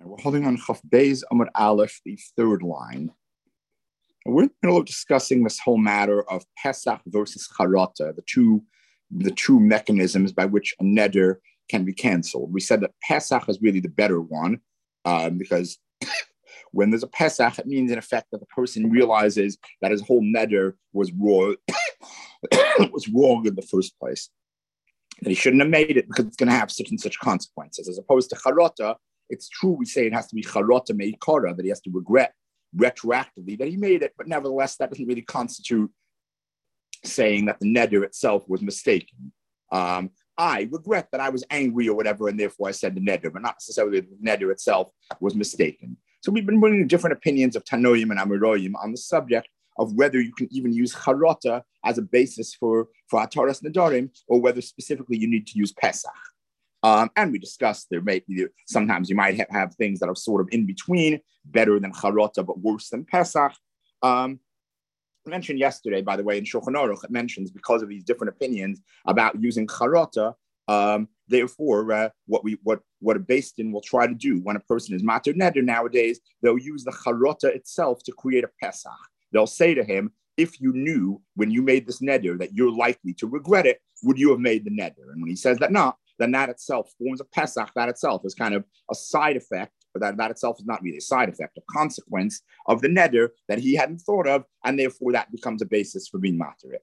And we're holding on Chaf Beis Amud Aleph, the third line. And we're in the middle of discussing this whole matter of Pesach versus Charata, the two mechanisms by which a neder can be canceled. We said that Pesach is really the better one because when there's a Pesach, it means in effect that the person realizes that his whole neder was wrong, was wrong in the first place. That he shouldn't have made it because it's going to have such and such consequences. As opposed to Charata, it's true we say it has to be Charata Meikara, that he has to regret retroactively that he made it, but nevertheless, that doesn't really constitute saying that the neder itself was mistaken. I regret that I was angry or whatever, and therefore I said the neder, but not necessarily the neder itself was mistaken. So we've been bringing different opinions of Tanoim and Amoraim on the subject of whether you can even use Charata as a basis for Ataras Nedarim, or whether specifically you need to use Pesach. And we discussed sometimes you might have things that are sort of in between, better than Charata, but worse than Pesach. I mentioned yesterday, by the way, in Shulchan Aruch, it mentions because of these different opinions about using Charata, therefore, what a Beis Din will try to do when a person is Mater Neder nowadays, they'll use the Charata itself to create a Pesach. They'll say to him, if you knew when you made this neder that you're likely to regret it, would you have made the neder? And when he says that not, then that itself forms a Pesach. That itself is kind of a side effect, but that itself is not really a side effect, a consequence of the neder that he hadn't thought of, and therefore that becomes a basis for being matir.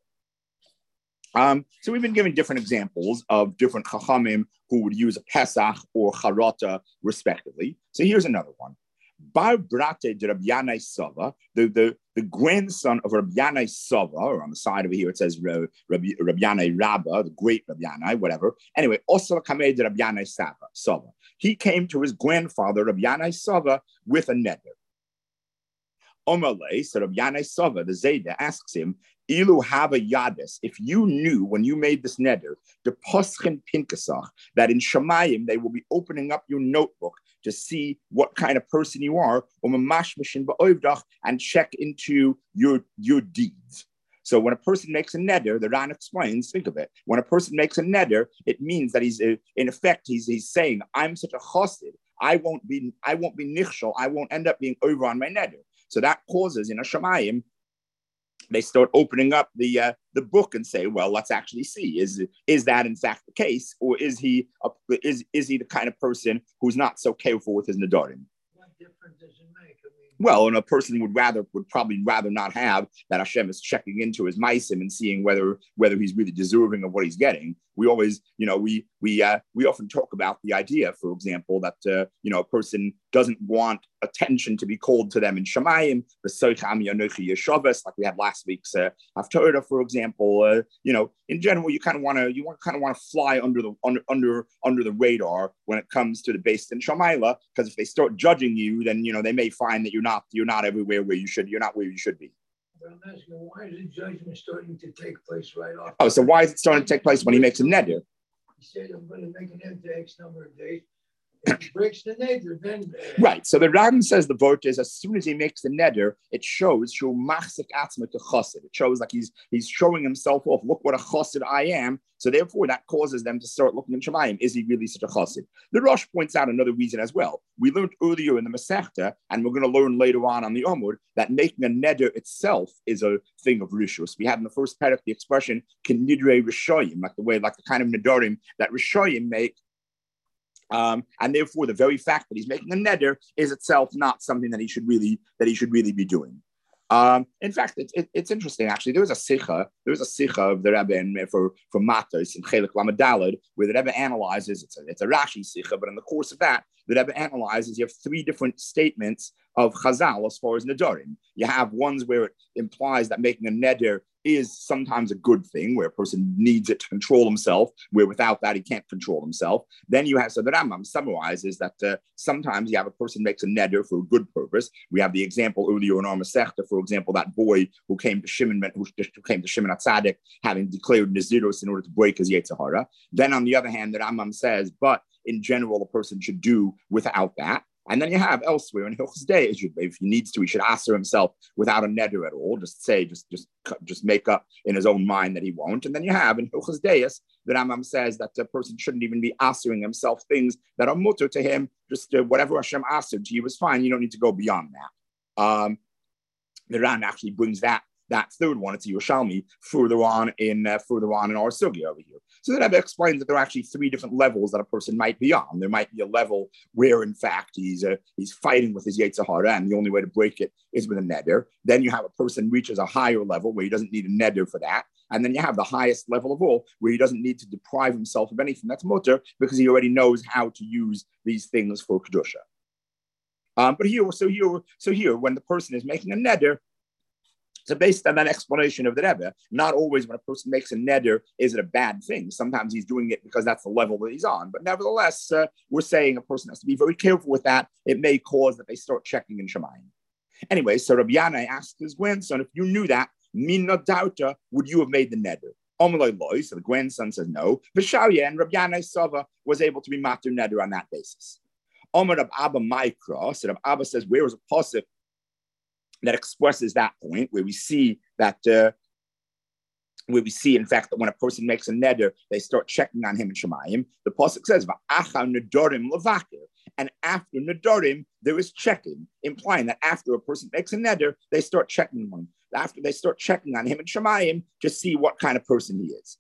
So we've been giving different examples of different chachamim who would use a Pesach or Charata respectively. So here's another one. Bar Brate de Rabbi Yanai Sava, the grandson of Rabbi Yanai Sava, or on the side over here it says Rabbi Yanai Rabba, the great Rabbi Yanai, whatever. Anyway, also Kamei de Rabbi Yanai Sava. He came to his grandfather Rabbi Yanai Sava with a neder. Omalei, so Rabbi Yanai Sava, the Zayda, asks him, Ilu hava yadis, if you knew when you made this neder, the poschen pinkasach, that in Shamayim they will be opening up your notebook to see what kind of person you are, and check into your deeds. So when a person makes a neder, the Ran explains, think of it, when a person makes a neder, it means that he's, in effect, he's saying, I'm such a chassid, I won't be nichshol, I won't end up being over on my neder. So that causes in a Shamayim, they start opening up the book and say, well, let's actually see, is that in fact the case, or is he the kind of person who's not so careful with his nedarim? What difference does it make? Well, and a person would probably rather not have that Hashem is checking into his meisim and seeing whether he's really deserving of what he's getting. We always, we often talk about the idea, for example, that a person doesn't want attention to be called to them in Shamayim, like we had last week's Haftarah, for example. In general, you kind of want to fly under the radar when it comes to the Beis Din Shamayla, because if they start judging you, then they may find that you're not everywhere where you should. You're not where you should be. But I'm asking, why is the judgment starting to take place right off? Oh, so why is it starting to take place when he makes a neder? He said, I'm going to make an end to X number of days. If he breaks the neder, then... Right. So the Rambam says the vote is, as soon as he makes the neder, it shows it shows like he's showing himself off. Look what a chassid I am. So therefore, that causes them to start looking in Shemayim. Is he really such a chassid? The Rosh points out another reason as well. We learned earlier in the Masechta, and we're going to learn later on the Omud, that making a neder itself is a thing of rishus. We had in the first parak the expression "kenidrei rishoyim," like the kind of nedarim that rishoyim make. And therefore, the very fact that he's making a neder is itself not something that he should really be doing. In fact, it's interesting actually. There was a sicha of the Rebbe for Matos in Chelik Lamed Daled, where the Rebbe analyzes. It's a Rashi sicha, but in the course of that, the Rebbe analyzes. You have three different statements of Chazal as far as nedarim. You have ones where it implies that making a neder is sometimes a good thing, where a person needs it to control himself, where without that he can't control himself. Then you have, so the Rambam summarizes that sometimes you have a person makes a neder for a good purpose. We have the example earlier in our Masechta, for example, that boy who came to Shimon HaTzadik having declared Nazirus in order to break his Yetzer Hara. Then on the other hand, the Rambam says, but in general, a person should do without that. And then you have elsewhere in Hilchos Deis, if he needs to, he should answer himself without a neder at all. Just say, just make up in his own mind that he won't. And then you have in Hilchos Deis, the Rambam says that the person shouldn't even be answering himself things that are mutter to him. Just whatever Hashem answered to you is fine. You don't need to go beyond that. The Ran actually brings that third one, it's Yerushalmi, further on in our sugya over here. So the Rebbe explains that there are actually three different levels that a person might be on. There might be a level where, in fact, he's fighting with his Yetzer Hara, and the only way to break it is with a neder. Then you have a person reaches a higher level where he doesn't need a neder for that. And then you have the highest level of all, where he doesn't need to deprive himself of anything that's mutter, because he already knows how to use these things for kedusha. But here, when the person is making a neder, so based on that explanation of the Rebbe, not always when a person makes a neder is it a bad thing. Sometimes he's doing it because that's the level that he's on. But nevertheless, we're saying a person has to be very careful with that. It may cause that they start checking in Shemayim. Anyway, so Rabbi Yanai asked his grandson, if you knew that, Mina Dauta, would you have made the neder? Omaloi loy, so the grandson says no. V'shaya, and Rabbi Yanai Sava was able to be matur neder on that basis. Omar Rab Abba Maikra, so Rab Abba says, where is a pasuk that expresses that point, where we see that, in fact, that when a person makes a neder, they start checking on him in Shemayim. The pasuk says, "Va'acha nedarim levakir," and after nedarim there is checking, implying that after a person makes a neder, they start checking on him. After they start checking on him in Shemayim to see what kind of person he is.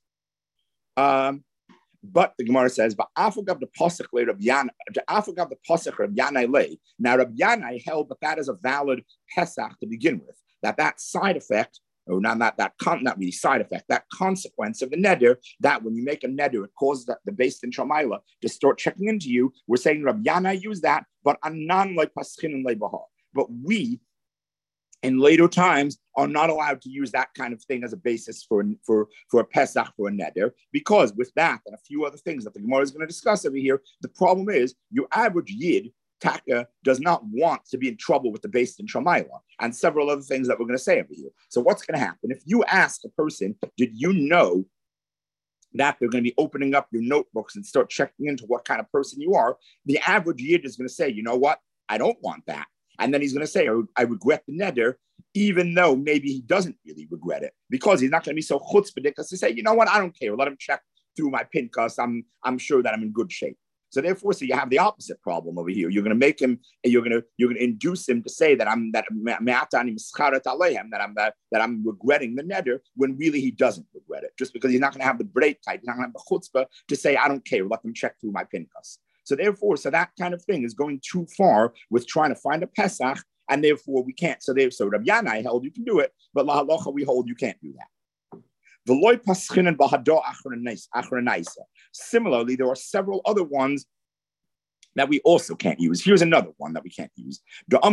But the Gemara says, "Va'afagav the pasuk le Rabbi Yanai, va'afagav the pasuk Rabbi Yanai le." Now Rabbi Yanai held that is a valid Pesach to begin with. That side effect, or not really side effect, that consequence of the neder, that when you make a neder, it causes the base in Shamayla to start checking into you. We're saying Rabbi Yanai used that, but anan le paschin and le bahar. But we, in later times, are not allowed to use that kind of thing as a basis for a Pesach, for a neder, because with that and a few other things that the Gemara is going to discuss over here, the problem is your average Yid, Taka, does not want to be in trouble with the base in Shamayla, and several other things that we're going to say over here. So what's going to happen? If you ask a person, did you know that they're going to be opening up your notebooks and start checking into what kind of person you are, the average Yid is going to say, you know what? I don't want that. And then he's going to say, I regret the neder, even though maybe he doesn't really regret it, because he's not going to be so chutzpahdik to say, you know what, I don't care. Let him check through my pinkas. I'm sure that I'm in good shape. So therefore, you have the opposite problem over here. You're going to make him, you're going to induce him to say that I'm regretting the neder, when really he doesn't regret it, just because he's not going to have the break type, he's not going to have the chutzpah to say, I don't care. Let them check through my pinkas. So therefore, that kind of thing is going too far with trying to find a Pesach, and therefore we can't. So Rabbi Yanai held you can do it, but La Halacha we hold you can't do that. Similarly, there are several other ones that we also can't use. Here's another one that we can't use.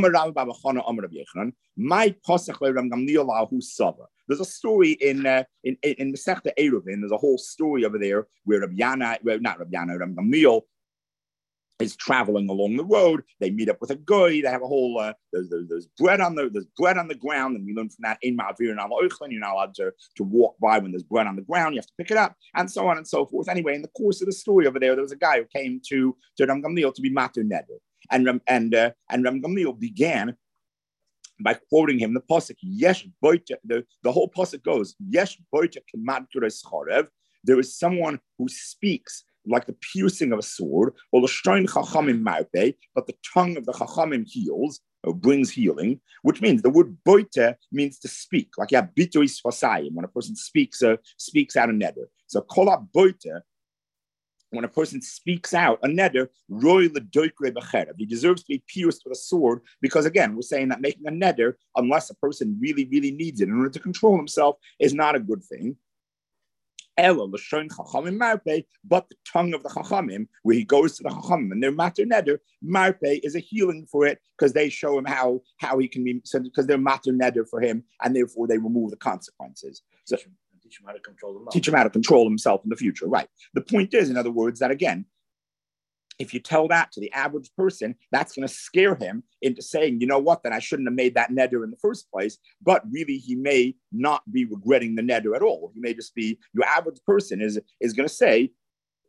There's a story in Masechta Eruvin. There's a whole story over there where Rabbi Gamliel is traveling along the road. They meet up with a guy. They have a whole there's bread on the ground, and we learn from that in Ma'avir and Al-Oichlin, you're not allowed to walk by when there's bread on the ground. You have to pick it up, and so on and so forth. Anyway, in the course of the story over there was a guy who came to Ram Gamliel to be matur neder, and Ram Gamliel began by quoting him the pasuk Yesh Boita. The whole pasuk goes Yesh Boita Kemad Tures Chorev. There is someone who speaks like the piercing of a sword, or the shtrein chachamim marpe, but the tongue of the chachamim heals, or brings healing, which means the word boite means to speak, like yeah, bitois fasayim, when a person speaks out a neder. So kola boite, when a person speaks out a neder, roy ledoikre becherev, he deserves to be pierced with a sword, because again, we're saying that making a neder, unless a person really, really needs it in order to control himself, is not a good thing. But the tongue of the Chachamim, where he goes to the Chachamim and their matur neder, marpe is a healing for it, because they show him how he can be, because they're matur neder for him, and therefore they remove the consequences. So teach him how to control himself in the future. Right. The point is, in other words, that again, if you tell that to the average person, that's going to scare him into saying, you know what, then I shouldn't have made that neder in the first place. But really, he may not be regretting the neder at all. He may just be, your average person is going to say,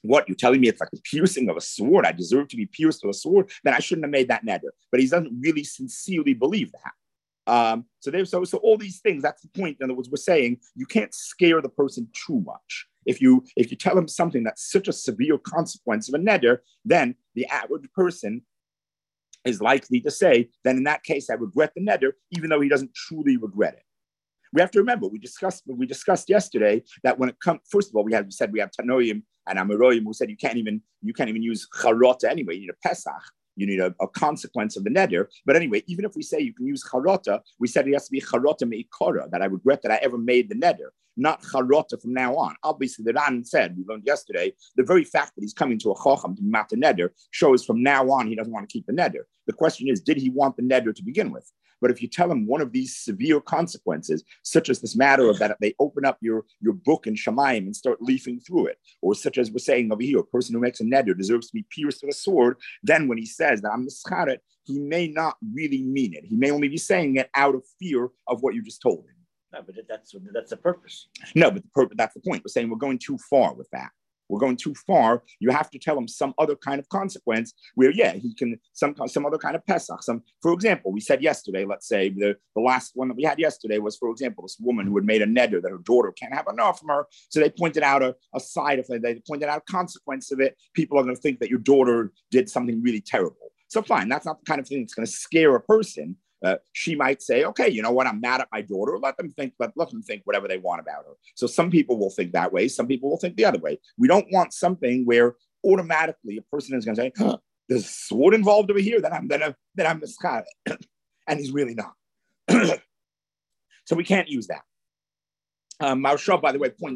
What, you're telling me it's like the piercing of a sword? I deserve to be pierced with a sword? Then I shouldn't have made that neder. But he doesn't really sincerely believe that. So all these things, that's the point. In other words, we're saying you can't scare the person too much. If you tell him something that's such a severe consequence of a neder, then the average person is likely to say, then in that case, I regret the neder, even though he doesn't truly regret it. We have to remember, we discussed yesterday that when it comes, first of all, we have Tanoim and Amoraim who said you can't even use charota anyway. You need a Pesach. You need a consequence of the neder. But anyway, even if we say you can use charota, we said it has to be charota meikora, that I regret that I ever made the neder, not charota from now on. Obviously, the Ran said, we learned yesterday, the very fact that he's coming to a chacham to mat the neder shows from now on he doesn't want to keep the neder. The question is, did he want the neder to begin with? But if you tell him one of these severe consequences, such as this matter of that they open up your book in Shamayim and start leafing through it, or such as we're saying over here, a person who makes a neder deserves to be pierced with a sword, then when he says that I'm mischaret, he may not really mean it. He may only be saying it out of fear of what you just told him. No, but that's the purpose. No, but that's the point. We're saying we're going too far with that. We're going too far. You have to tell him some other kind of consequence where, he can, some other kind of Pesach. For example, we said yesterday, let's say the last one that we had yesterday was, for example, this woman who had made a neder that her daughter can't have enough from her. So they pointed out a side of it. They pointed out a consequence of it. People are going to think that your daughter did something really terrible. So fine, that's not the kind of thing that's going to scare a person. She might say, okay, you know what? I'm mad at my daughter. Let them think whatever they want about her. So some people will think that way. Some people will think the other way. We don't want something where automatically a person is going to say, there's a sword involved over here. Then I'm mischar, and he's really not. So we can't use that. Maharsha, by the way, point.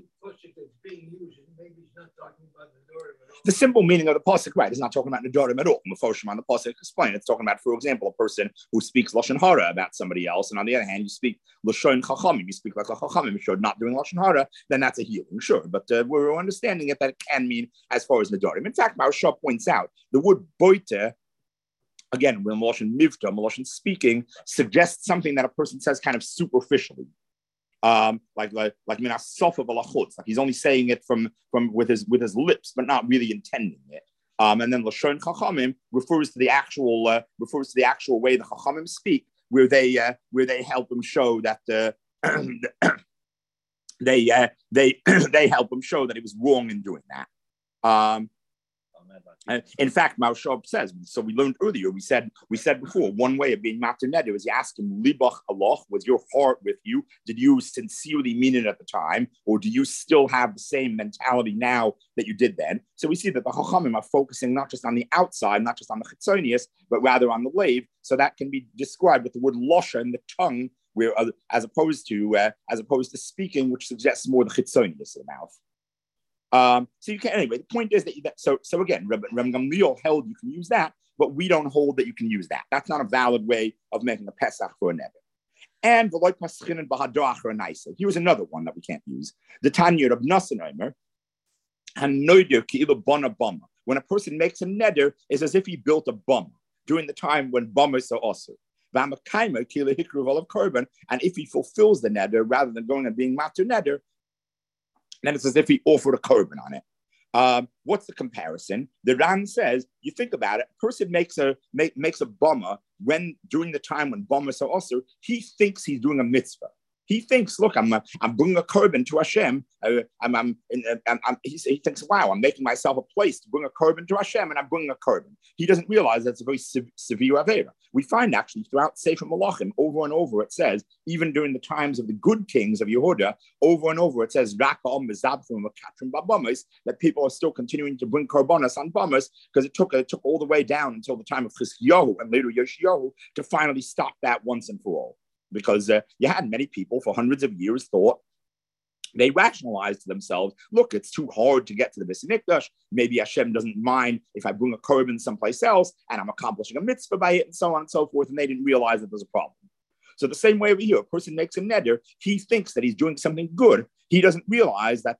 The simple meaning of the pasuk, right, is not talking about nedarim at all. Mefoshim on the pasuk explain. It's talking about, for example, a person who speaks lashon hara about somebody else, and on the other hand, you speak lashon chachamim. You speak like a chachamim. If you're not doing lashon hara, then that's a healing, sure. But we're understanding it that it can mean as far as nedarim. In fact, Maharsha points out the word boite. Again, when lashon mivta, lashon speaking, suggests something that a person says kind of superficially. Like minas sofa v'lachutz, like he's only saying it from with his lips, but not really intending it. And then lashon chachamim refers to the actual way the chachamim speak, where they help him show that they help him show that he was wrong in doing that. In fact, Maharsha says, so we learned earlier, we said before, one way of being matir neder is you ask him, libach aloch, was your heart with you? Did you sincerely mean it at the time? Or do you still have the same mentality now that you did then? So we see that the chachamim are focusing not just on the outside, not just on the chitzonius, but rather on the lave. So that can be described with the word losha in the tongue, where as opposed to speaking, which suggests more the chitzonius of the mouth. So you can, anyway, the point is that so again, Reb Gamliel held you can use that, but we don't hold that you can use that. That's not a valid way of making a Pesach for a neder. And here's another one that we can't use. The Tanya of Nassanheimer, when a person makes a neder, it's as if he built a bum during the time when bummers are also. And if he fulfills the neder rather than going and being matir neder, then it's as if he offered a korban on it. What's the comparison? The Ran says, you think about it, a person makes a bummer when during the time when bummers are also, he thinks he's doing a mitzvah. He thinks, look, I'm bringing a korban to Hashem. He thinks, wow, I'm making myself a place to bring a korban to Hashem, and I'm bringing a korban. He doesn't realize that's a very severe avera. We find actually throughout Sefer Malachim, over and over, it says, even during the times of the good kings of Yehuda, over and over, it says, that people are still continuing to bring korbanos on bummers, because it took all the way down until the time of Chizkiyahu and later Yoshiyahu to finally stop that once and for all. Because you had many people for hundreds of years thought, they rationalized to themselves, look, it's too hard to get to the Beis Mikdash. Maybe Hashem doesn't mind if I bring a korban someplace else and I'm accomplishing a mitzvah by it and so on and so forth. And they didn't realize that there's a problem. So the same way over here, a person makes a neder, he thinks that he's doing something good. He doesn't realize that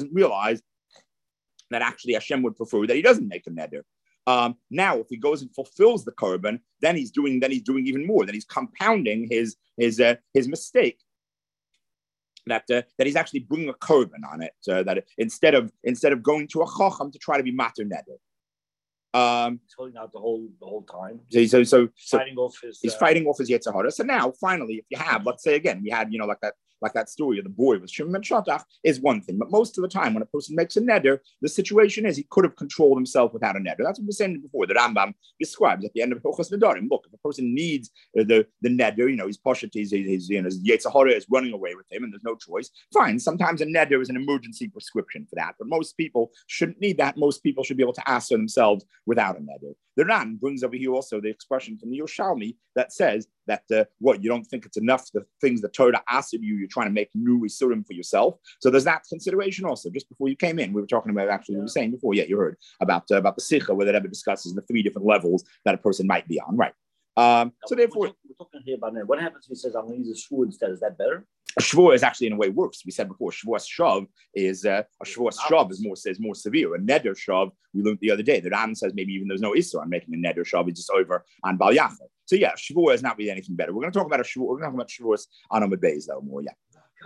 actually Hashem would prefer that he doesn't make a neder. Now, if he goes and fulfills the korban, then he's doing even more. Then he's compounding his mistake. that he's actually bringing a korban on it. That instead of going to a chacham to try to be mater neder. He's holding out the whole time. So Fighting off his. He's fighting off his Yetzer Hara. So now, finally, if you have, let's say again, we had, like that story of the boy with Shimon ben Shatach is one thing. But most of the time, when a person makes a neder, the situation is he could have controlled himself without a neder. That's what we were saying before. The Rambam describes at the end of Hilchos Nedarim. Look, if a person needs the neder, he's poshet, his Yetzer Hara is running away with him, and there's no choice. Fine. Sometimes a neder is an emergency prescription for that, but most people shouldn't need that. Most people should be able to ask for themselves without a neder. The Ran brings over here also the expression from the Yerushalmi that says that you don't think it's enough the things the Torah asked of you, you're trying to make new isurim for yourself. So there's that consideration also. Just before you came in, we were talking about we were saying before, you heard about the Sikha, where the Rebbe discusses the 3 different levels that a person might be on, right? So therefore, we're talking here about what happens if he says I'm going to use a shvur instead. Is that better? A shvur is actually in a way worse. We said before, shvuas shav is a shvuas shav is more severe. A neder shav we learned the other day. The Ram says maybe even there's no issur on making a neder shav, it's just over on bal yachad. So yeah, shvur is not really anything better. We're going to talk about a shvur. We're going to talk about shvuas on Amud Beis though more. Yeah.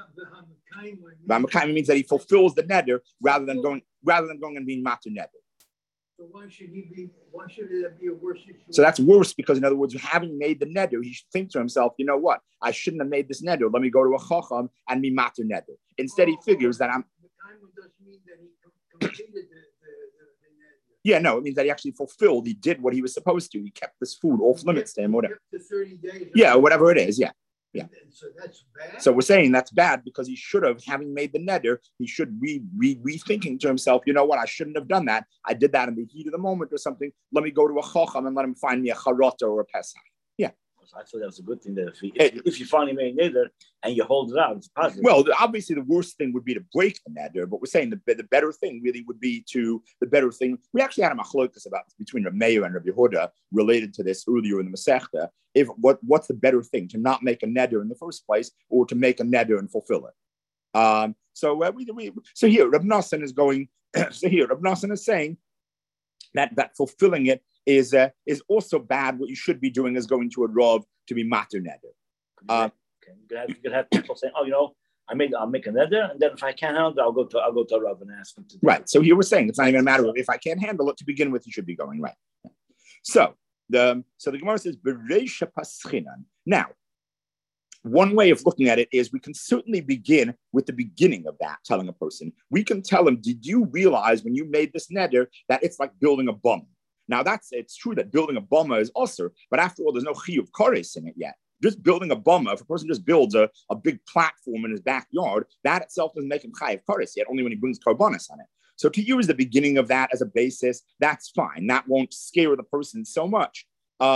V'hamakayim means that he fulfills the neder rather than going and being matur neder. So why should it be a worse situation? So that's worse because, in other words, having made the neder, he should think to himself, you know what? I shouldn't have made this neder. Let me go to a chacham and be matur neder. Instead, he figures that I'm. The time doesn't mean that he completed the neder. Yeah, no, it means that he actually fulfilled. He did what he was supposed to. He kept this food off limits to him, whatever. The 30 days. Yeah, whatever it is. Yeah. Yeah. So that's bad. So we're saying that's bad because he should have, having made the neder, he should be rethinking to himself, you know what, I shouldn't have done that. I did that in the heat of the moment or something. Let me go to a chacham and let him find me a charata or a pesach. Yeah. I thought that was a good thing that if you finally made neder and you hold it out, it's positive. Well, obviously the worst thing would be to break the neder, but we're saying the better thing really would be we actually had a machlokas about between Rav Meir and Rav Yehuda related to this earlier in the Masechta. If what's the better thing, to not make a neder in the first place or to make a neder and fulfill it? So here Rav Nosson is going. So here Rav Nosson is saying that fulfilling it is also bad. What you should be doing is going to a Rav to be matur neder. You could have people saying, "Oh, I'll make a neder, and then if I can't handle it, I'll go to a Rav and ask him to do right." It. So here we're saying it's not even a matter of if I can't handle it to begin with. You should be going right. So the Gemara says Bereisha Paschinan. Now, one way of looking at it is we can certainly begin with the beginning of that, telling a person. We can tell him, did you realize when you made this neder that it's like building a bum? Now, it's true that building a bama is usher, but after all, there's no chiyuv kares in it yet. Just building a bama, if a person just builds a big platform in his backyard, that itself doesn't make him chayiv kares yet, only when he brings karbanis on it. So to use the beginning of that as a basis, that's fine. That won't scare the person so much.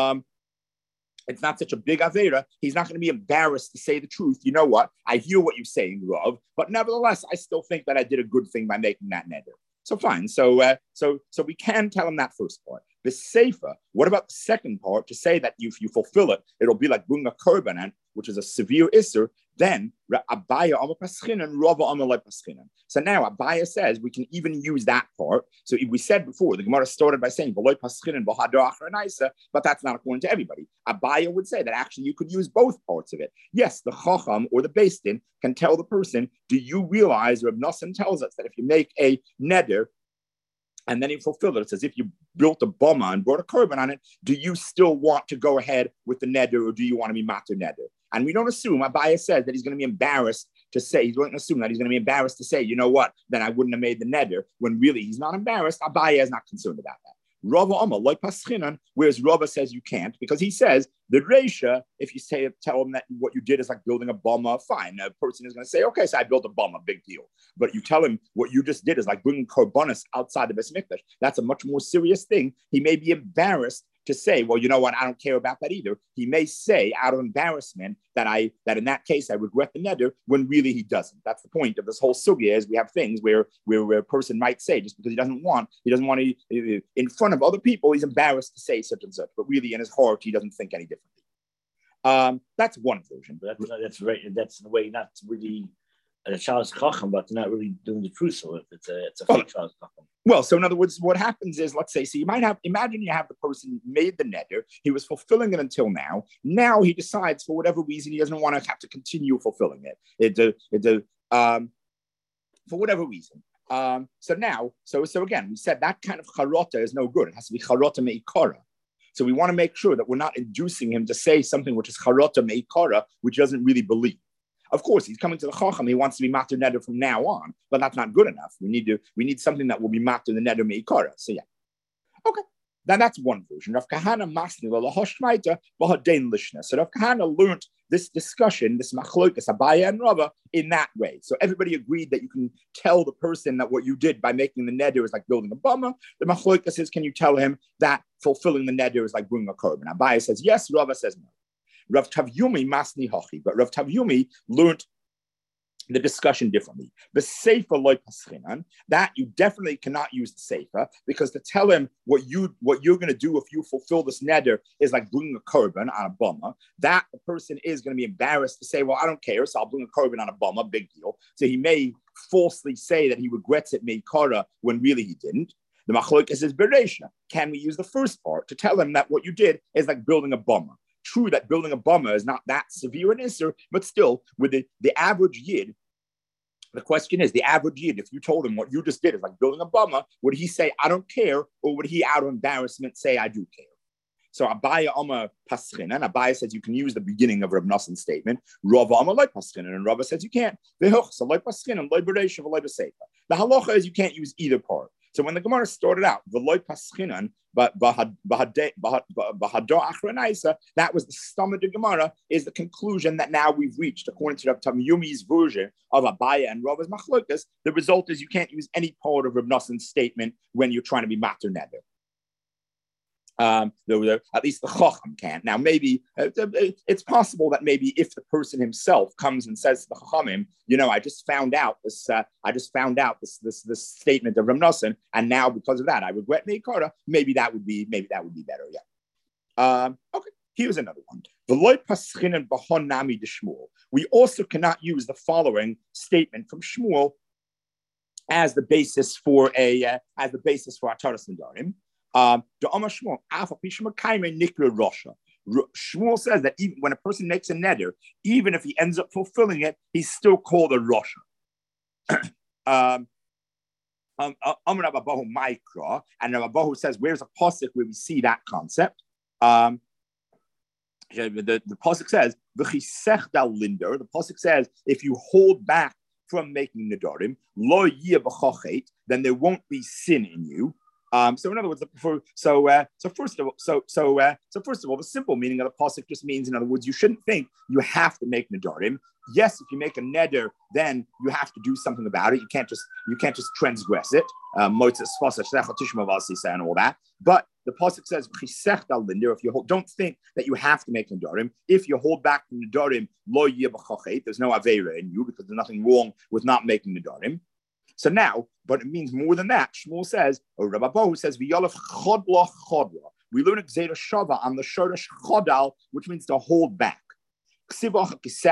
It's not such a big avera. He's not going to be embarrassed to say the truth. You know what? I hear what you're saying, Rav, but nevertheless, I still think that I did a good thing by making that neder. So fine. So we can tell him that first part. The sefer. What about the second part? To say that if you fulfill it, it'll be like bring a korban, which is a severe isser. Then Abaya Amar Paschinan, Rava Amar Lei Paschinan. So now Abaya says we can even use that part. So we said before, the Gemara started by saying V'loi Paschinan B'hadar Achronaisa, but that's not according to everybody. Abaya would say that actually you could use both parts of it. Yes, the Chacham or the Beis Din can tell the person, do you realize, Reb Nosson tells us that if you make a neder, and then you fulfill it. It says, if you built a bama and brought a korban on it, do you still want to go ahead with the neder or do you want to be matur neder? And we don't assume, Abaya says that he's going to be embarrassed to say, he's going to assume that he's going to be embarrassed to say, you know what, then I wouldn't have made the neder, when really he's not embarrassed. Abaya is not concerned about that. Rava Amar like Paschinan, whereas Rava says you can't, because he says the Reisha, if you tell him that what you did is like building a bama, fine. A person is going to say, okay, so I built a bama, big deal. But you tell him what you just did is like bringing korbanos outside the Beis Mikdash. That's a much more serious thing. He may be embarrassed to say, well, you know what, I don't care about that either. He may say out of embarrassment that in that case I regret the neder, when really he doesn't. That's the point of this whole sugya, is we have things where a person might say, just because he doesn't want to, in front of other people, he's embarrassed to say such and such, but really in his heart he doesn't think any differently. That's one version. That's the way not really a child is chacham, but they're not really doing the truth. So it's a fake child chacham. Well, so in other words, what happens is, let's say, so you might imagine you have the person made the neder, he was fulfilling it until now. Now he decides for whatever reason he doesn't want to have to continue fulfilling it. For whatever reason. So again, we said that kind of charota is no good. It has to be charota meikara. So we want to make sure that we're not inducing him to say something which is charota meikara, which he doesn't really believe. Of course, he's coming to the chacham. He wants to be matter neder from now on, but that's not good enough. We need something that will be matter the neder meikara. So yeah, okay. Now that's one version. Rav Kahana masni lahoshmaita v'hadein lishna. So Rav Kahana learned this discussion, this machlokas Abaya and Rava, in that way. So everybody agreed that you can tell the person that what you did by making the neder is like building a bama. The machlokas is, can you tell him that fulfilling the neder is like bringing a korban? Abaya says yes. Rava says no. Rav Tavyumi masni hachi, but Rav Tavyumi learned the discussion differently. The sefer loy paschinan, that you definitely cannot use the sefer, because to tell him what you're going to do if you fulfill this neder is like bringing a korban on a bama, that the person is going to be embarrassed to say, well, I don't care, so I'll bring a korban on a bama, big deal. So he may falsely say that he regrets it meikara when really he didn't. The machlokas is bereishna. Can we use the first part to tell him that what you did is like building a bama? True that building a bama is not that severe an issur, but still, with the average yid, the question is, the average yid, if you told him what you just did is like building a bama, would he say, I don't care, or would he, out of embarrassment, say, I do care? So Abaya Amma Paschin, and Abaya says you can use the beginning of Reb Noson's statement. Rava Amma Loi Paschin, and Rava says you can't. The halacha is you can't use either part. So when the Gemara started out, the Loi Paschinan, but that was the stomach of Gemara, is the conclusion that now we've reached, according to Rav Tamyumi's version of Abaya and Rava's Machlokas. The result is you can't use any part of Reb Noson's statement when you're trying to be mater neder. At least the Chacham can. Now, maybe it's possible that maybe if the person himself comes and says to the Chachamim, I just found out this statement of Rav Noson, and now because of that, I regret Meikara. Maybe that would be better. Yeah. Okay. Here's another one. We also cannot use the following statement from Shmuel as the basis for Ataras Nedarim. Shmuel says that even when a person makes a neder, even if he ends up fulfilling it, he's still called a Rasha. And Rabbahu says, where's a pasuk where we see that concept? The pasuk says, the pasuk says, if you hold back from making nedarim, lo yeh b'chachet, then there won't be sin in you. So in other words, first of all, the simple meaning of the pasuk just means, in other words, you shouldn't think you have to make nedarim. Yes, if you make a neder, then you have to do something about it. You can't just transgress it. And all that. But the pasuk says, if you don't think that you have to make nedarim, if you hold back from nedarim, lo yeh b'chachet, there's no aveira in you because there's nothing wrong with not making nedarim. So now, but it means more than that. Shmuel says, or Rabbi Bohu says, "V'yolef chodla chodla." We learn Gzeira Shava on the shoresh chodal, which means to hold back. There, this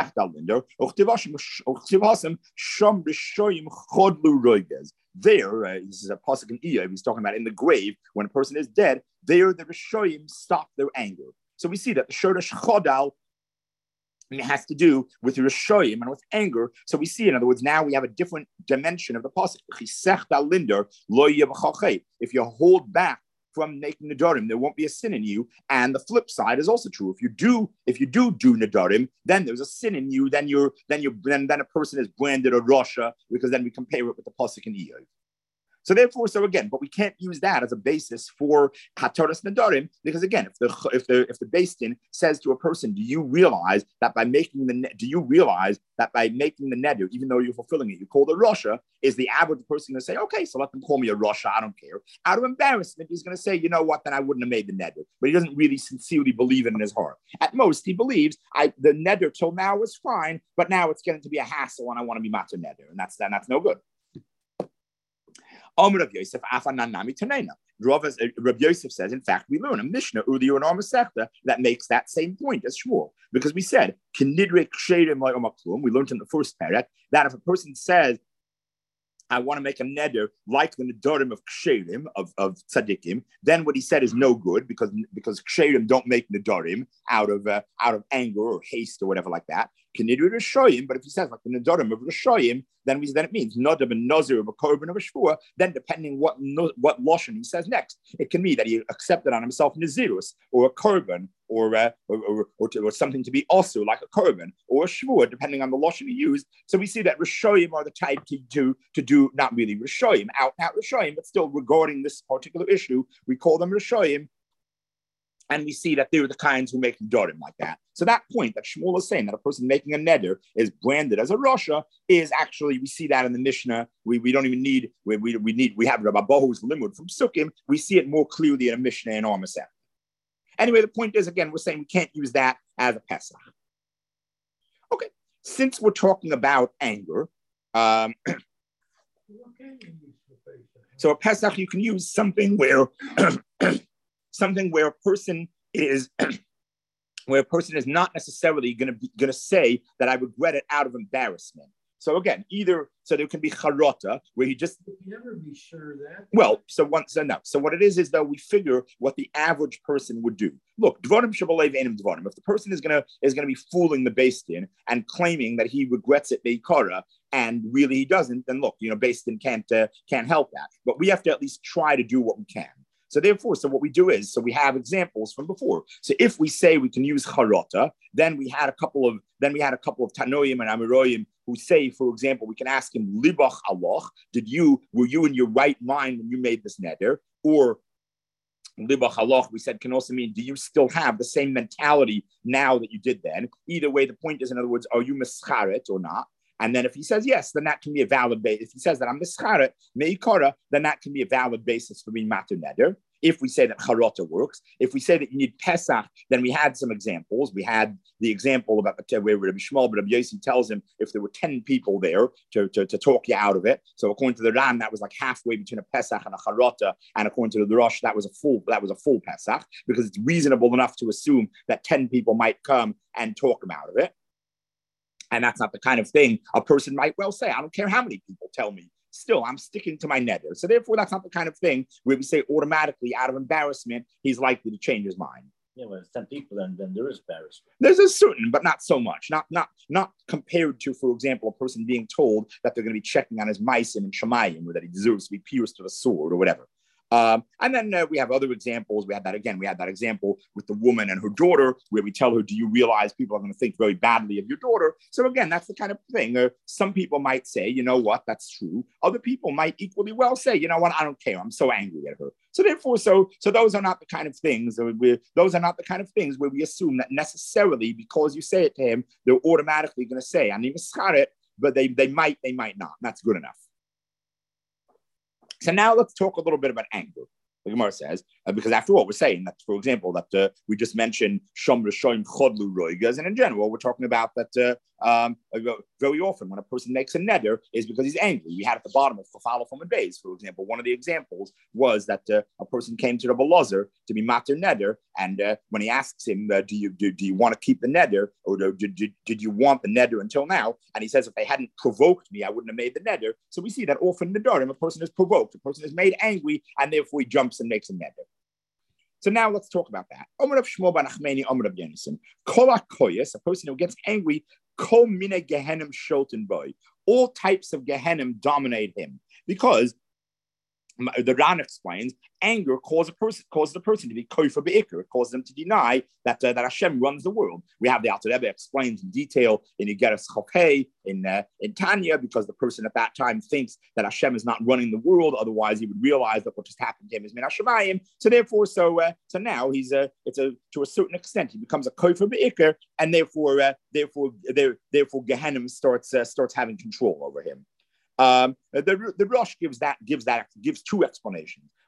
is a pasuk in Iyov. He's talking about in the grave when a person is dead. There, the Rishoyim stop their anger. So we see that the shoresh chodal, it has to do with Rishoyim and with anger. So we see, in other words, now we have a different dimension of the pasuk. If you hold back from making nedarim, there won't be a sin in you. And the flip side is also true. If you do nedarim, then there's a sin in you. Then a person is branded a rasha, because then we compare it with the pasuk in Iyov. So therefore, but we can't use that as a basis for Hataras Nedarim, because again, if the Beis Din says to a person, do you realize that by making the neder, even though you're fulfilling it, you call the Rasha, is the average person going to say, okay, so let them call me a Rasha, I don't care. Out of embarrassment, he's going to say, you know what, then I wouldn't have made the neder. But he doesn't really sincerely believe it in his heart. At most, he believes the neder till now was fine, but now it's getting to be a hassle and I want to be matzah neder, and that's no good. Rabbi Yosef afananami tanena. Rabbi Yosef says, in fact, we learn a Mishnah earlier in our Masechta that makes that same point as Shmuel, because we said kinidre ksherim la'omaklum. We learned in the first parak that if a person says, I want to make a neder like the nedarim of ksherim, of tzaddikim, then what he said is no good because ksherim don't make nedarim out of anger or haste or whatever like that. Kinidru Rishoyim, but if he says like the nedarim of Rishoyim, then it means nodab and nazir of a korban of a shvua. Then depending what lashon he says next, it can mean that he accepted on himself nazirus or a korban or something to be also like a korban or a shvua, depending on the lashon he used. So we see that Rishoyim are the type to do not really Rishoyim, out Rishoyim, but still regarding this particular issue, we call them Rishoyim. And we see that they're the kinds who make nedarim like that. So that point that Shmuel is saying that a person making a neder is branded as a rasha is actually, we see that in the Mishnah. We don't even need, we have Rabbi Bahu's limud from Sukkim. We see it more clearly in a Mishnah in our Masechta. Anyway, the point is, again, we're saying we can't use that as a Pesach. Okay, since we're talking about anger, so a Pesach, you can use something where a person is not necessarily going to say that I regret it out of embarrassment. So again, so there can be charota where he just never be sure that. Well, so what it is though we figure what the average person would do. Look, dvarim shabalev enim dvarim. If the person is gonna be fooling the Beis Din and claiming that he regrets it beikara and really he doesn't, then look, Beis Din can't help that. But we have to at least try to do what we can. So therefore, what we do is, we have examples from before. So if we say we can use charota, then we had a couple of Tanoim and Amiroyim who say, for example, we can ask him, libach Allah, were you in your right mind when you made this neder? Or libach Allah, we said, can also mean, do you still have the same mentality now that you did then? Either way, the point is, in other words, are you mischaret or not? And then if he says yes, then that can be a valid basis. If he says that I'm mischaret, meikara, then that can be a valid basis for being matur neder. If we say that charota works, if we say that you need Pesach, then we had some examples. We had the example about where Rabbi Shmuel, but Rabbi Yossi tells him if there were 10 people there to talk you out of it. So according to the Ran, that was like halfway between a Pesach and a charota, and according to the Rosh, that was a full Pesach because it's reasonable enough to assume that 10 people might come and talk him out of it. And that's not the kind of thing a person might well say. I don't care how many people tell me. Still, I'm sticking to my neder. So therefore, that's not the kind of thing where we say automatically, out of embarrassment, he's likely to change his mind. Yeah, well, 10 people, then there is embarrassment. There's a certain, but not so much. Not compared to, for example, a person being told that they're going to be checking on his meisim and shemayim, or that he deserves to be pierced with a sword or whatever. And then we have other examples. We had that example with the woman and her daughter, where we tell her, do you realize people are going to think very badly of your daughter? So again, that's the kind of thing. Some people might say, you know what, that's true. Other people might equally well say, you know what, I don't care. I'm so angry at her. So therefore, so those are not the kind of things. Those are not the kind of things where we assume that necessarily because you say it to him, they're automatically going to say, I need to it, but they might not. That's good enough. So now let's talk a little bit about anger. The Gemara says, because after all, we're saying that, for example, that we just mentioned Shom Rishoyim Chodlu Roigas, and in general, we're talking about that very often when a person makes a neder is because he's angry. We had at the bottom of Chafal from a base, for example, one of the examples was that a person came to Rabbi Lazar to be matir neder, and when he asks him, do you want to keep the neder, or did you want the neder until now? And he says, if they hadn't provoked me, I wouldn't have made the neder. So we see that often in nedarim, a person is provoked, a person is made angry, and therefore he jumps and makes a neder. So now let's talk about that. Omer of Shmuel ben Achmeni, Omer of Yenison. Kol hakoyes, a person who gets angry, kol mine gehenim shulten boy. All types of gehenim dominate him because the Ran explains anger causes the person to be kofer be'ikr. It causes them to deny that Hashem runs the world. We have the Alter Rebbe explains in detail in Igeres Chokei in Tanya, because the person at that time thinks that Hashem is not running the world. Otherwise, he would realize that what just happened to him is min hashamayim. So therefore, so now he's to a certain extent he becomes a kofer be'ikr, and therefore Gehenim starts having control over him. The Rosh gives two explanations.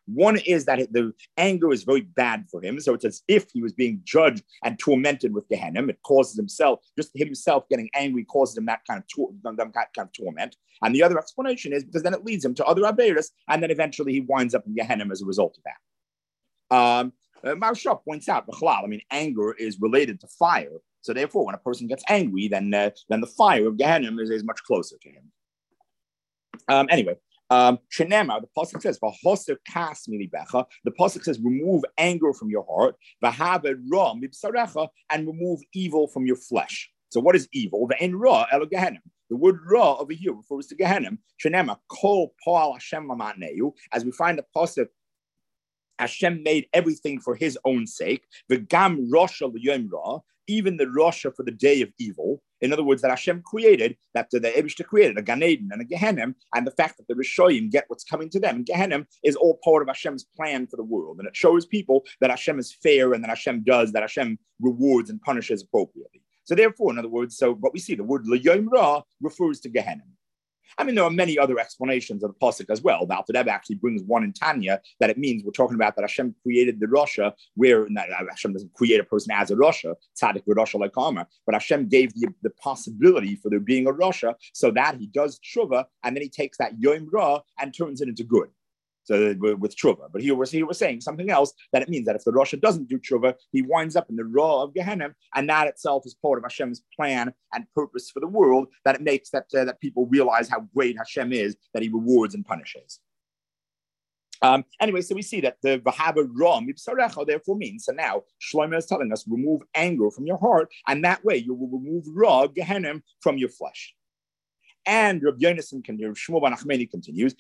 One is that the anger is very bad for him. So it's as if he was being judged and tormented with Gehenna. It causes himself, just himself getting angry causes him that kind of torment. And the other explanation is because then it leads him to other Averis, and then eventually he winds up in Gehenna as a result of that. Maharsha points out, anger is related to fire. So therefore, when a person gets angry, then the fire of Gehenna is much closer to him. Anyway, Shenema, the pasuk says, "V'hoser kas milibecha." The pasuk says, "Remove anger from your heart, v'have ra mibsarecha," and remove evil from your flesh. So, what is evil? Ve'en ra el Gehenna. The word ra over here refers to Gehenna. Shenema kol pa'al Hashem lamaneu. As we find the pasuk, Hashem made everything for His own sake. V'gam rosha l'yom ra. Even the Rasha for the day of evil. In other words, that Hashem created, that the Eibishter created a Gan Eden and a Gehenna, and the fact that the Rishoyim get what's coming to them in Gehenna is all part of Hashem's plan for the world. And it shows people that Hashem is fair and that Hashem rewards and punishes appropriately. So therefore, in other words, so what we see, the word L'yom Ra refers to Gehenna. There are many other explanations of the pasuk as well. The Alter Rebbe actually brings one in Tanya that it means we're talking about that Hashem created the Rasha, where Hashem doesn't create a person as a Rasha, tzaddik with Rasha like Karma, but Hashem gave the possibility for there being a Rasha so that he does tshuva and then he takes that Yom Ra and turns it into good. So with tshuva, but he was saying something else, that it means that if the Rasha doesn't do tshuva, he winds up in the Ra of Gehenna, and that itself is part of Hashem's plan and purpose for the world. That it makes that people realize how great Hashem is, that He rewards and punishes. Anyway, so we see that the V'hava Ra Mibsarecha therefore means, so now Shlomo is telling us, remove anger from your heart, and that way you will remove Ra Gehenna from your flesh. And Rabbi Yonason Shmuel ben Achmeni continues,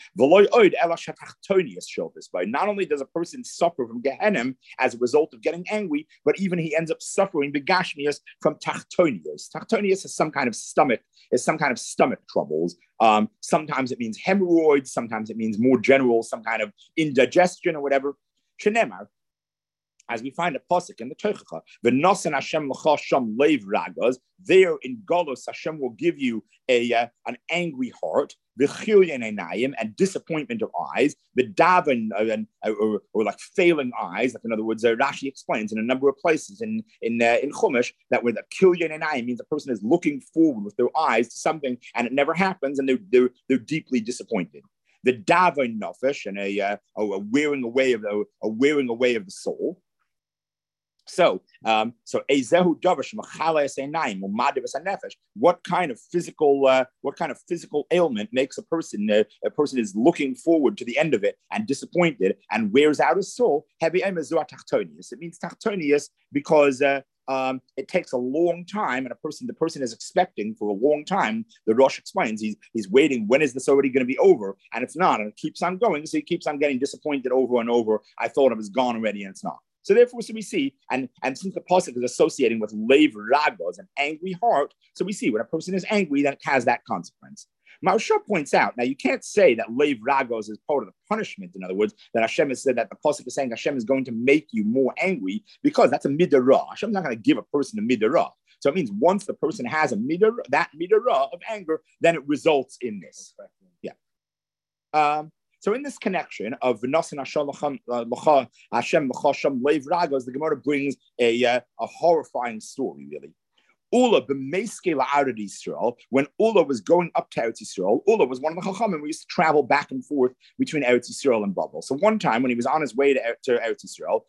not only does a person suffer from Gehenna as a result of getting angry, but even he ends up suffering begashmias from tachtonius. Tachtonius is some kind of stomach troubles. Sometimes it means hemorrhoids, sometimes it means more general, some kind of indigestion or whatever. Shenemar, as we find a pasuk in the Teichacha, v'nosen Hashem l'cha sham leiv ragas. There in Golos, Hashem will give you an angry heart, v'chilyon einayim, and disappointment of eyes, v'daven or like failing eyes. Like in other words, Rashi explains in a number of places in Chumash that where the kilyon einayim means a person is looking forward with their eyes to something and it never happens, and they're deeply disappointed. The daven nefesh, and a wearing away of the soul. So ezehu davar shemachales einayim u'madivas hanefesh. What kind of physical ailment makes a person is looking forward to the end of it and disappointed and wears out his soul? It means tachtonius because it takes a long time, and the person is expecting for a long time. The Rosh explains he's waiting. When is this already going to be over? And it's not, and it keeps on going. So he keeps on getting disappointed over and over. I thought it was gone already, and it's not. So therefore, we see, and since the pasuk is associating with leiv ragos, an angry heart, so we see when a person is angry, then it has that consequence. Maharsha points out, now you can't say that leiv ragos is part of the punishment. In other words, that Hashem has said that the pasuk is saying Hashem is going to make you more angry, because that's a midah. Hashem's not going to give a person a midah. So it means once the person has that midah of anger, then it results in this. Yeah. So in this connection of V'nosen Hashem l'cha leiv ragos, the Gemara brings a horrifying story, really. Ula b'meiske la'arad Yisrael, when Ula was going up to Eretz Yisrael, Ula was one of the Chachamim. We used to travel back and forth between Eretz Yisrael and Babel. So one time when he was on his way to Eretz Yisrael,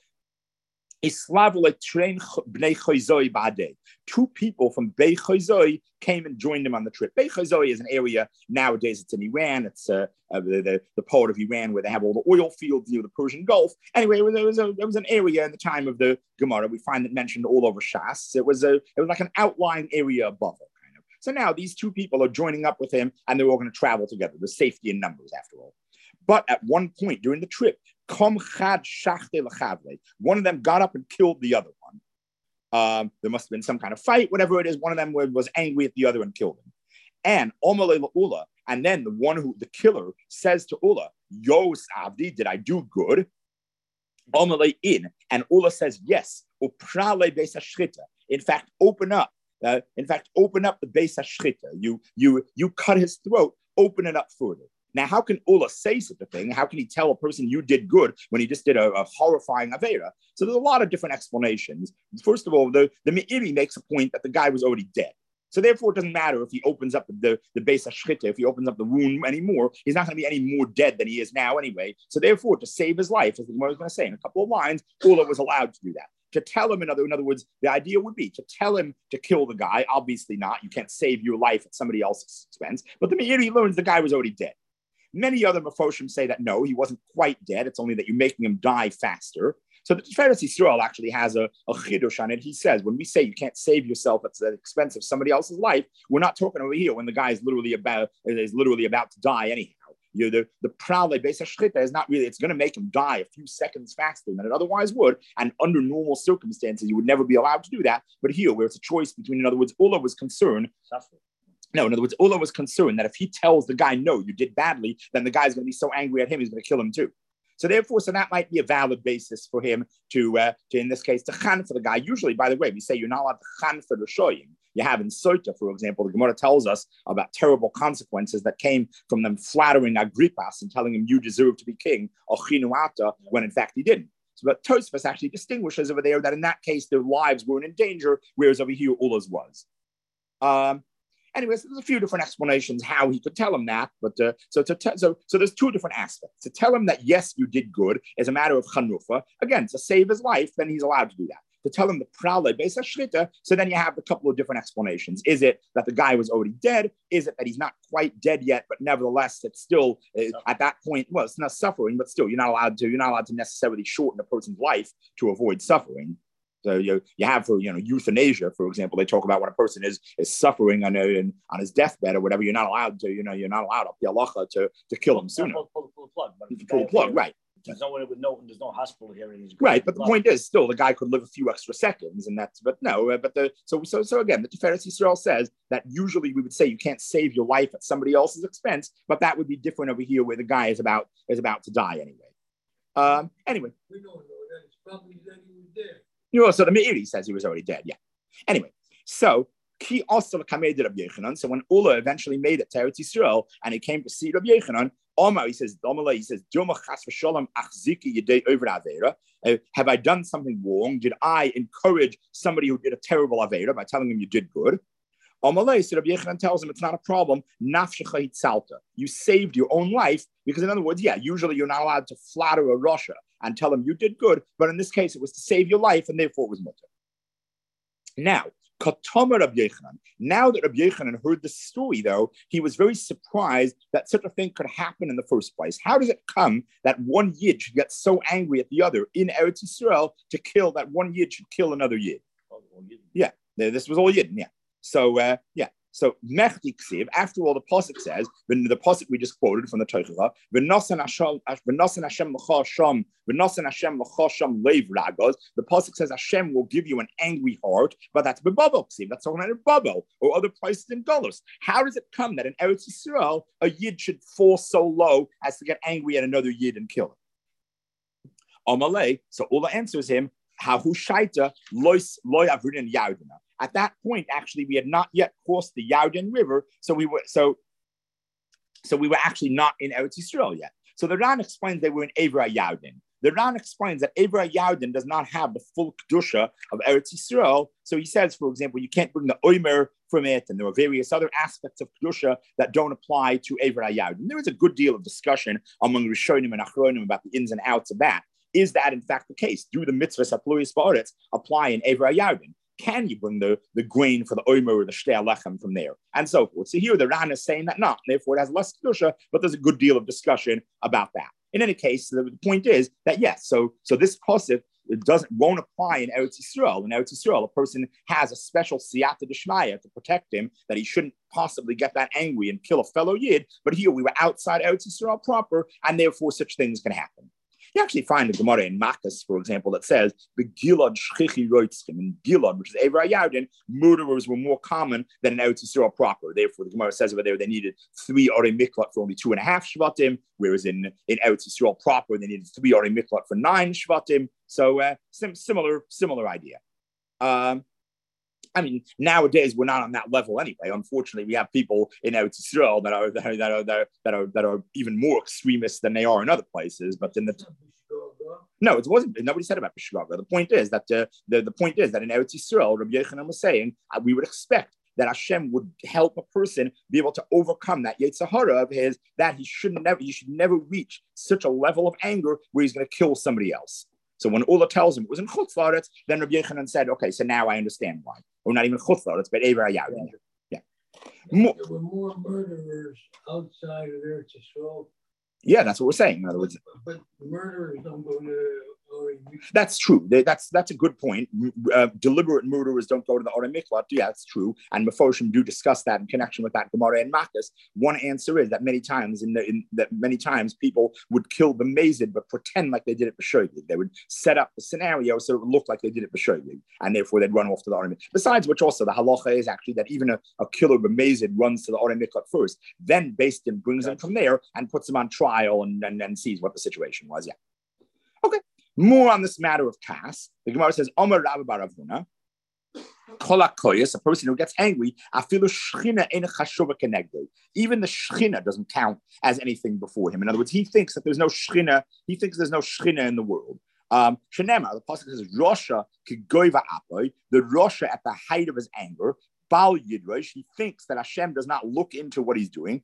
two people from Bei Chozoi came and joined him on the trip. Bei Chozoi is an area, nowadays it's in Iran, it's the part of Iran where they have all the oil fields near the Persian Gulf. Anyway, there was an area in the time of the Gemara, we find it mentioned all over Shas. It was like an outlying area above it, kind of. So now these two people are joining up with him, and they're all going to travel together. There's safety in numbers, after all. But at one point during the trip, one of them got up and killed the other one. There must have been some kind of fight, whatever it is. One of them was angry at the other and killed him. And Ula, and then the killer says to Ula, Yos Avdi, did I do good? And Ula says yes. In fact, open up the Beis HaShrita. You cut his throat. Open it up further. Now, how can Ula say such a thing? How can he tell a person you did good when he just did a horrifying Avera? So there's a lot of different explanations. First of all, the Meiri makes a point that the guy was already dead. So therefore, it doesn't matter if he opens up the Beis HaShchita, if he opens up the wound anymore, he's not going to be any more dead than he is now anyway. So therefore, to save his life, as the Gemara is going to say in a couple of lines, Ula was allowed to do that. To tell him, in other words, the idea would be to tell him to kill the guy. Obviously not. You can't save your life at somebody else's expense. But the Meiri learns the guy was already dead. Many other Mefoshim say that no, he wasn't quite dead. It's only that you're making him die faster. So the Tiferes Yisrael actually has a chidush on it. He says, when we say you can't save yourself at the expense of somebody else's life, we're not talking over here when the guy is literally about to die anyhow. The Prale Beis HaShchita is not really, it's going to make him die a few seconds faster than it otherwise would. And under normal circumstances, you would never be allowed to do that. But here, where it's a choice between, in other words, Ula was concerned. No, in other words, Ula was concerned that if he tells the guy, no, you did badly, then the guy's going to be so angry at him, he's going to kill him too. So therefore, that might be a valid basis for him to in this case, to chan for the guy. Usually, by the way, we say you're not allowed to chan for the shoyim. You have in Sota, for example, the Gemara tells us about terrible consequences that came from them flattering Agrippas and telling him you deserve to be king, Ochinuata, when in fact he didn't. So, but Tosfos actually distinguishes over there that in that case their lives weren't in danger, whereas over here Ula's was. Anyways, there's a few different explanations how he could tell him that, but so there's two different aspects. To tell him that yes, you did good is a matter of chanufa. Again, to save his life, then he's allowed to do that. To tell him the prale beis HaShchita, so then you have a couple of different explanations. Is it that the guy was already dead? Is it that he's not quite dead yet, but nevertheless it's still at that point? Well, it's not suffering, but still you're not allowed to necessarily shorten a person's life to avoid suffering. So you have for euthanasia, for example, they talk about when a person is suffering on his deathbed or whatever, you're not allowed to up the halacha to kill him sooner. Pull the plug, pull the plug, right? There's no hospital here. Right, but the point is still the guy could live a few extra seconds, and that's so again, the Tiferes Yisrael says that usually we would say you can't save your life at somebody else's expense, but that would be different over here where the guy is about to die anyway. Anyway, we don't know that. It's probably that he was dead. So the Meiri says he was already dead. Yeah. Anyway, so Ki also Kamed Rabbi Yechanan. So when Ula eventually made it to Eretz Yisrael and he came to see Rabbi Yechanan, Omar, he says, have I done something wrong? Did I encourage somebody who did a terrible Avera by telling him you did good? Amalei, so Rabbi Yechanan tells him it's not a problem. Nafshecha hitzalta. You saved your own life because, in other words, usually you're not allowed to flatter a Rasha and tell him you did good, but in this case it was to save your life and therefore it was mutter. Now, Katama Rabbi Yechanan. Now that Rabbi Yechanan heard the story, though, he was very surprised that such a thing could happen in the first place. How does it come that one Yid should get so angry at the other in Eretz Yisrael to kill that one Yid should kill another Yid? Yeah, this was all Yidden, yeah. So, So Mechti Ksiv, after all, the pasuk says, when the pasuk we just quoted from the Torah, V'nosen Hashem l'chasham, V'nosen Hashem l'chasham leiv ragos. The pasuk says Hashem will give you an angry heart, but that's bebubble Ksiv. That's talking about a bubble or other places in Golos. How does it come that in Eretz Yisrael a Yid should fall so low as to get angry at another Yid and kill him? Amalei. So Ula answers him, Hahu shaita lois loy avrin yaudina. At that point, actually, we had not yet crossed the Yarden River, so we were actually not in Eretz Yisrael yet. So the Ran explains they were in Evra Yarden. The Ran explains that Evra Yarden does not have the full kedusha of Eretz Yisrael. So he says, for example, you can't bring the oimer from it, and there are various other aspects of kedusha that don't apply to Evra Yarden. There is a good deal of discussion among Rishonim and Achronim about the ins and outs of that. Is that in fact the case? Do the mitzvahs apluis ba'aretz apply in Evra Yarden? Can you bring the grain for the oimer or the shtei lechem from there? And so forth. So here the Ran is saying that not, therefore it has less kedusha, but there's a good deal of discussion about that. In any case, the point is that yes, so this pasuk won't apply in Eretz Yisrael. In Eretz Yisrael, a person has a special siyata d'shmaya to protect him, that he shouldn't possibly get that angry and kill a fellow Yid. But here we were outside Eretz Yisrael proper, and therefore such things can happen. You actually find a Gemara in Makkas, for example, that says the Gilad Shchichi Roitzchim. In Gilad, which is Evra Yarden, murderers were more common than in Eretz Yisrael proper. Therefore, the Gemara says over there they needed 3 Orei Miklat for only 2.5 Shvatim, whereas in Eretz Yisrael proper they needed 3 Orei Miklat for 9 Shvatim. So similar idea. I mean, nowadays we're not on that level anyway. Unfortunately, we have people in Eretz Yisrael that are even more extremist than they are in other places. But in the no, it wasn't. Nobody said about B'Shgaga. The point is that the point is that in Eretz Yisrael, Rabbi Yochanan was saying we would expect that Hashem would help a person be able to overcome that Yetzer Hara of his, that he should never reach such a level of anger where he's going to kill somebody else. So when Ula tells him it was in Chutz La'aretz, then Rabbi Yochanan said, okay, so now I understand why. Or not even Chutz La'aretz, but Eber Hayavim. Yeah. There were more murderers outside of Eretz Yisrael. Yeah, that's what we're saying. In other words, but the murderers don't go to. That's true. That's a good point. Deliberate murderers don't go to the Orei Miklat. Yeah, that's true. And Meforshim do discuss that in connection with that Gemara and Makkas. One answer is that many times people would kill the Mazid but pretend like they did it b'shoigig. They would set up the scenario so it would look like they did it b'shoigig, and therefore they'd run off to the Orei Miklat. Besides which, also the halacha is actually that even a killer b'Mazid runs to the Orei Miklat first, then Beis Din brings him from there and puts him on trial and sees what the situation was. Yeah. Okay. More on this matter of Kas, the Gemara says, Omer Rabba bar Avuna, a person who gets angry, even the Shechina doesn't count as anything before him. In other words, he thinks that there's no Shechina in the world. Shenema, the Pasuk says, Rosha kigoiva apoy, the Rosha at the height of his anger, Bal Yidrosh, he thinks that Hashem does not look into what he's doing.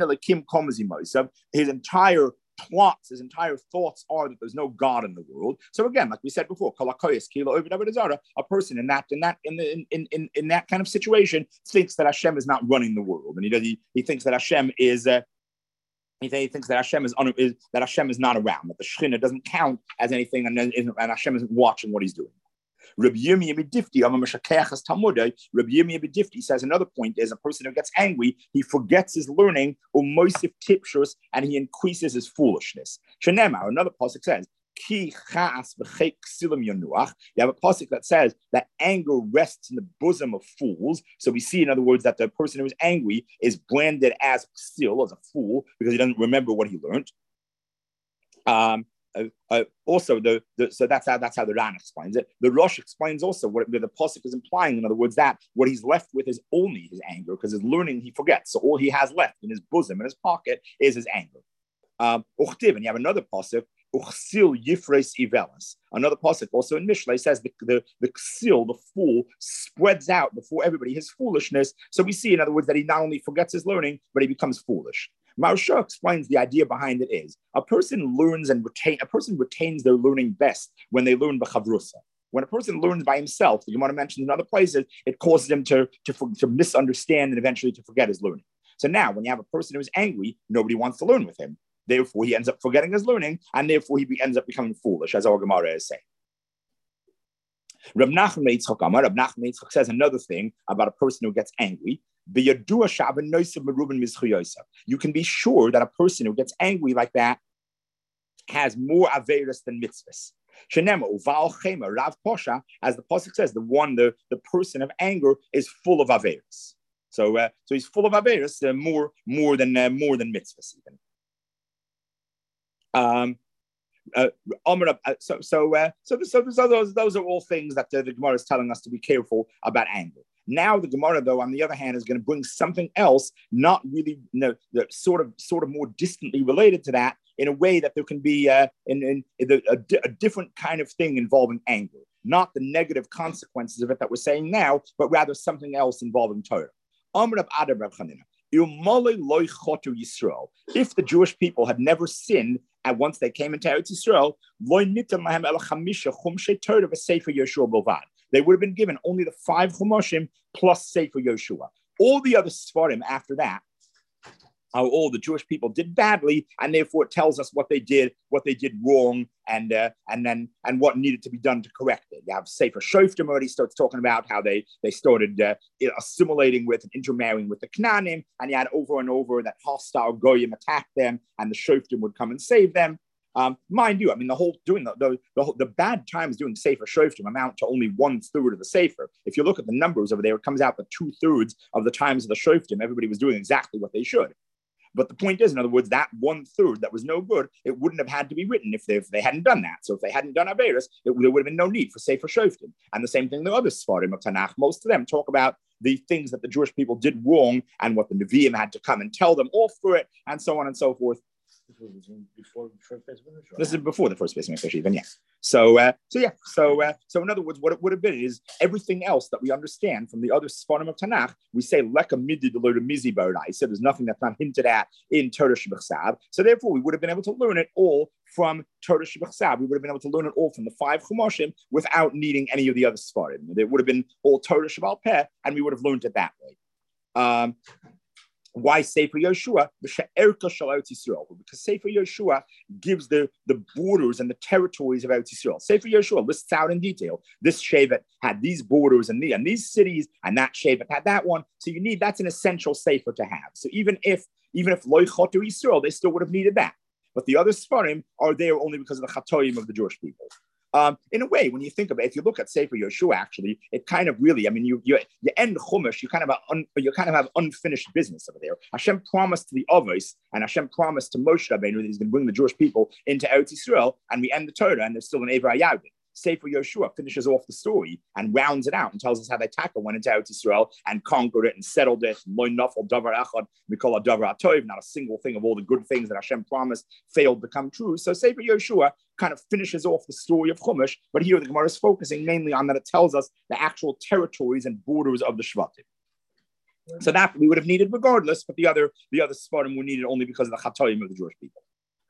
His entire plots, his entire thoughts are that there's no God in the world. So again, like we said before, a person in that kind of situation thinks that Hashem is not running the world, and he thinks that Hashem is he thinks that Hashem is not around, that the Shechina doesn't count as anything, and Hashem isn't watching what he's doing. Rabbi Yirmiyah B'Difti says another point is a person who gets angry, he forgets his learning, and he increases his foolishness. Shenema, another pasuk says, you have a pasuk that says that anger rests in the bosom of fools. So we see, in other words, that the person who is angry is branded as still as a fool because he doesn't remember what he learned. Also, so that's how the Ran explains it. The Rosh explains also what the pasuk is implying. In other words, that what he's left with is only his anger, because his learning he forgets. So all he has left in his bosom, in his pocket, is his anger. And you have another pasuk, Uchsil Yifres Ivelis. Another pasuk also in Mishlei says the ksil, the fool, spreads out before everybody his foolishness. So we see, in other words, that he not only forgets his learning, but he becomes foolish. Maharsha explains the idea behind it is a person retains their learning best when they learn b'chavrusa. When a person learns by himself, the Gemara mentioned in other places, it causes him to misunderstand and eventually to forget his learning. So now, when you have a person who is angry, nobody wants to learn with him. Therefore, he ends up forgetting his learning, and therefore he ends up becoming foolish, as our Gemara is saying. Rab Nachman Yitzchak says another thing about a person who gets angry. You can be sure that a person who gets angry like that has more aveirus than mitzvahs. As the pasuk says, the person of anger is full of aveirus. So he's full of aveirus, more than mitzvahs even. Those are all things that the Gemara is telling us to be careful about anger. Now the Gemara, though, on the other hand, is going to bring something else, not really, sort of more distantly related to that, in a way that there can be a different kind of thing involving anger, not the negative consequences of it that we're saying now, but rather something else involving Torah. If the Jewish people had never sinned, and once they came into Eretz Yisrael, they would have been given only the 5 Chumashim plus Sefer Yoshua. All the other Sfarim after that, how all the Jewish people did badly, and therefore it tells us what they did wrong, and what needed to be done to correct it. You have Sefer Shoftim already starts talking about how they started assimilating with and intermarrying with the Canaanim, and you had over and over that hostile Goyim attacked them, and the Shoftim would come and save them. Mind you, I mean, the bad times doing Sefer Shoftim amount to only 1/3 of the Sefer. If you look at the numbers over there, it comes out that 2/3 of the times of the Shoftim, everybody was doing exactly what they should. But the point is, in other words, that 1/3 that was no good, it wouldn't have had to be written if they hadn't done that. So if they hadn't done Averis, there would have been no need for Sefer Shoftim. And the same thing the other Sfarim of Tanakh, most of them talk about the things that the Jewish people did wrong and what the Nevi'im had to come and tell them off for it, and so on and so forth. This is before the first basic Mikdash even, yes. So in other words, what it would have been is everything else that we understand from the other Sfarim of Tanakh, we say Leka Midi Delota Mizi Baradai. So there's nothing that's not hinted at in Torah Shebechsav. So therefore, we would have been able to learn it all from Torah Shebechsav. We would have been able to learn it all from the 5 Chumashim without needing any of the other Sfarim. It would have been all Torah Shebal Peh, and we would have learned it that way. Why Sefer Yoshua? Because Sefer Yoshua gives the borders and the territories of Eretz Yisrael. Sefer Yoshua lists out in detail. This Shevet had these borders and these cities, and that Shevet had that one. So that's an essential Sefer to have. So even if Loi Choter Yisrael, they still would have needed that. But the other Sfarim are there only because of the Chatoim of the Jewish people. In a way, when you think about it, if you look at Sefer Yoshua, actually, it kind of really, you end Chumash, you kind of have unfinished business over there. Hashem promised to the Avos, and Hashem promised to Moshe Rabbeinu that he's going to bring the Jewish people into Eretz Yisrael, and we end the Torah, and there's still an Ever Hayavim. Sefer Yoshua finishes off the story and rounds it out and tells us how they went into Eretz Yisrael and conquered it and settled it. Not a single thing of all the good things that Hashem promised failed to come true. So Sefer Yoshua kind of finishes off the story of Chumash, but here the Gemara is focusing mainly on that it tells us the actual territories and borders of the Shvatim. So that we would have needed regardless, but the other Sfarim were needed only because of the Chatoim of the Jewish people.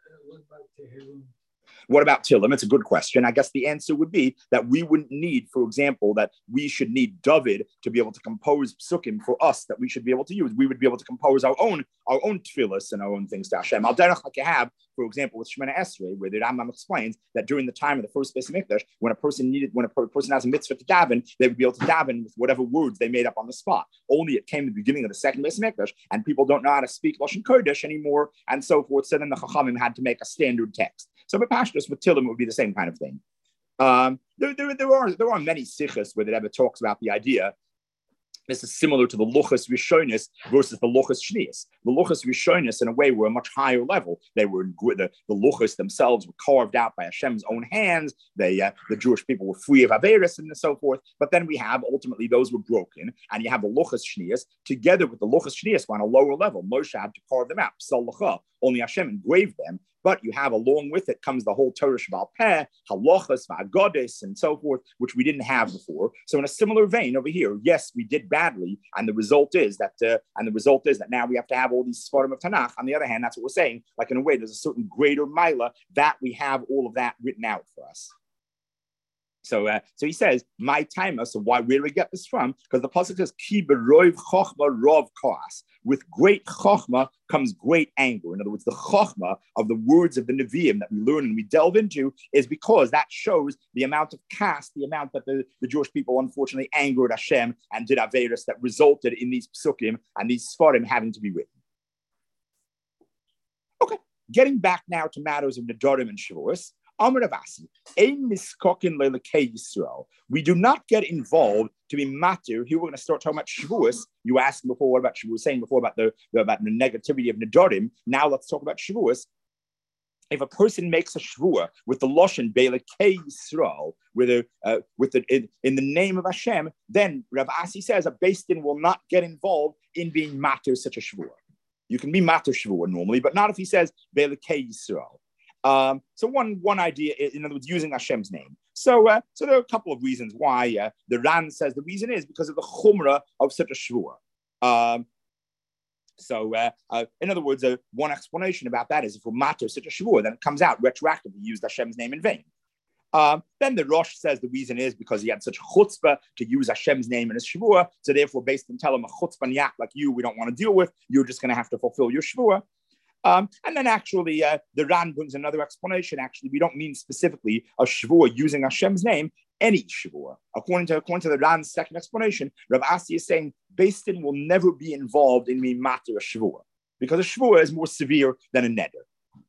What about Tillim? It's a good question. I guess the answer would be that we wouldn't need, for example, that we should need David to be able to compose psukim for us that we should be able to use. We would be able to compose our own tefillas and our own things to Hashem. Al derech like you have, for example, with Shemana Esrei, where the Rambam explains that during the time of the first Beis Hamikdash, when a person has a mitzvah to daven, they would be able to daven with whatever words they made up on the spot. Only it came at the beginning of the second Beis Hamikdash, and people don't know how to speak Lashon Kodesh anymore, and so forth. So then the Chachamim had to make a standard text. So with Pashtus, with Tillim, it would be the same kind of thing. There are many sichos where the Rebbe talks about the idea. This is similar to the Luchas Rishonis versus the Luchas Shnias. The Luchas Rishonis, in a way, were a much higher level. They were the Luchas themselves were carved out by Hashem's own hands. The Jewish people were free of Averis and so forth. But then we have ultimately those were broken, and you have the Luchas Shnias together with the Luchas Shnias on a lower level. Moshe had to carve them out. Only Hashem engraved them. But you have along with it comes the whole Torah Shebal Peh, Halachas, Va'agodes, and so forth, which we didn't have before. So in a similar vein over here, yes, we did badly, and the result is that now we have to have all these Sfarim of Tanakh. On the other hand, that's what we're saying. Like in a way, there's a certain greater Mila that we have all of that written out for us. So he says, my timer. So where do we get this from? Because the pasuk says, Ki beroiv chochma rov koas. With great chochma comes great anger. In other words, the chochma of the words of the Nevi'im that we learn and we delve into is because that shows the amount of cast, the amount that the Jewish people unfortunately angered Hashem and did Averis that resulted in these psukim and these sfarim having to be written. Okay, getting back now to matters of Nedarim and Shavuos. Amar Avasi, ein miskokin lelekei Yisrael. We do not get involved to be matir. Here we're going to start talking about Shavuos. You asked before what about Shavuos, saying before about the negativity of Nedarim. Now let's talk about Shavuos. If a person makes a shvua with the lashon beilekei Yisrael, in the name of Hashem, then Rav Asi says a Beis Din will not get involved in being matir such a shvua. You can be matir shvua normally, but not if he says beilekei Yisrael. So one idea, in other words, using Hashem's name. So there are a couple of reasons why the Ran says the reason is because of the chumrah of such a shvua. In other words, one explanation about that is if we're matter such a shvua, then it comes out retroactively used Hashem's name in vain. Then the Rosh says the reason is because he had such chutzpah to use Hashem's name in his shvua. So therefore, based on tell him a chutzpah like you, we don't want to deal with. You're just going to have to fulfill your shvua. And then actually, the Ran brings another explanation. Actually, we don't mean specifically a shvua using Hashem's name, any shvua. According to the Ran's second explanation, Rav Asi is saying Beis Din will never be involved in being matir a shvua because a shvua is more severe than a neder.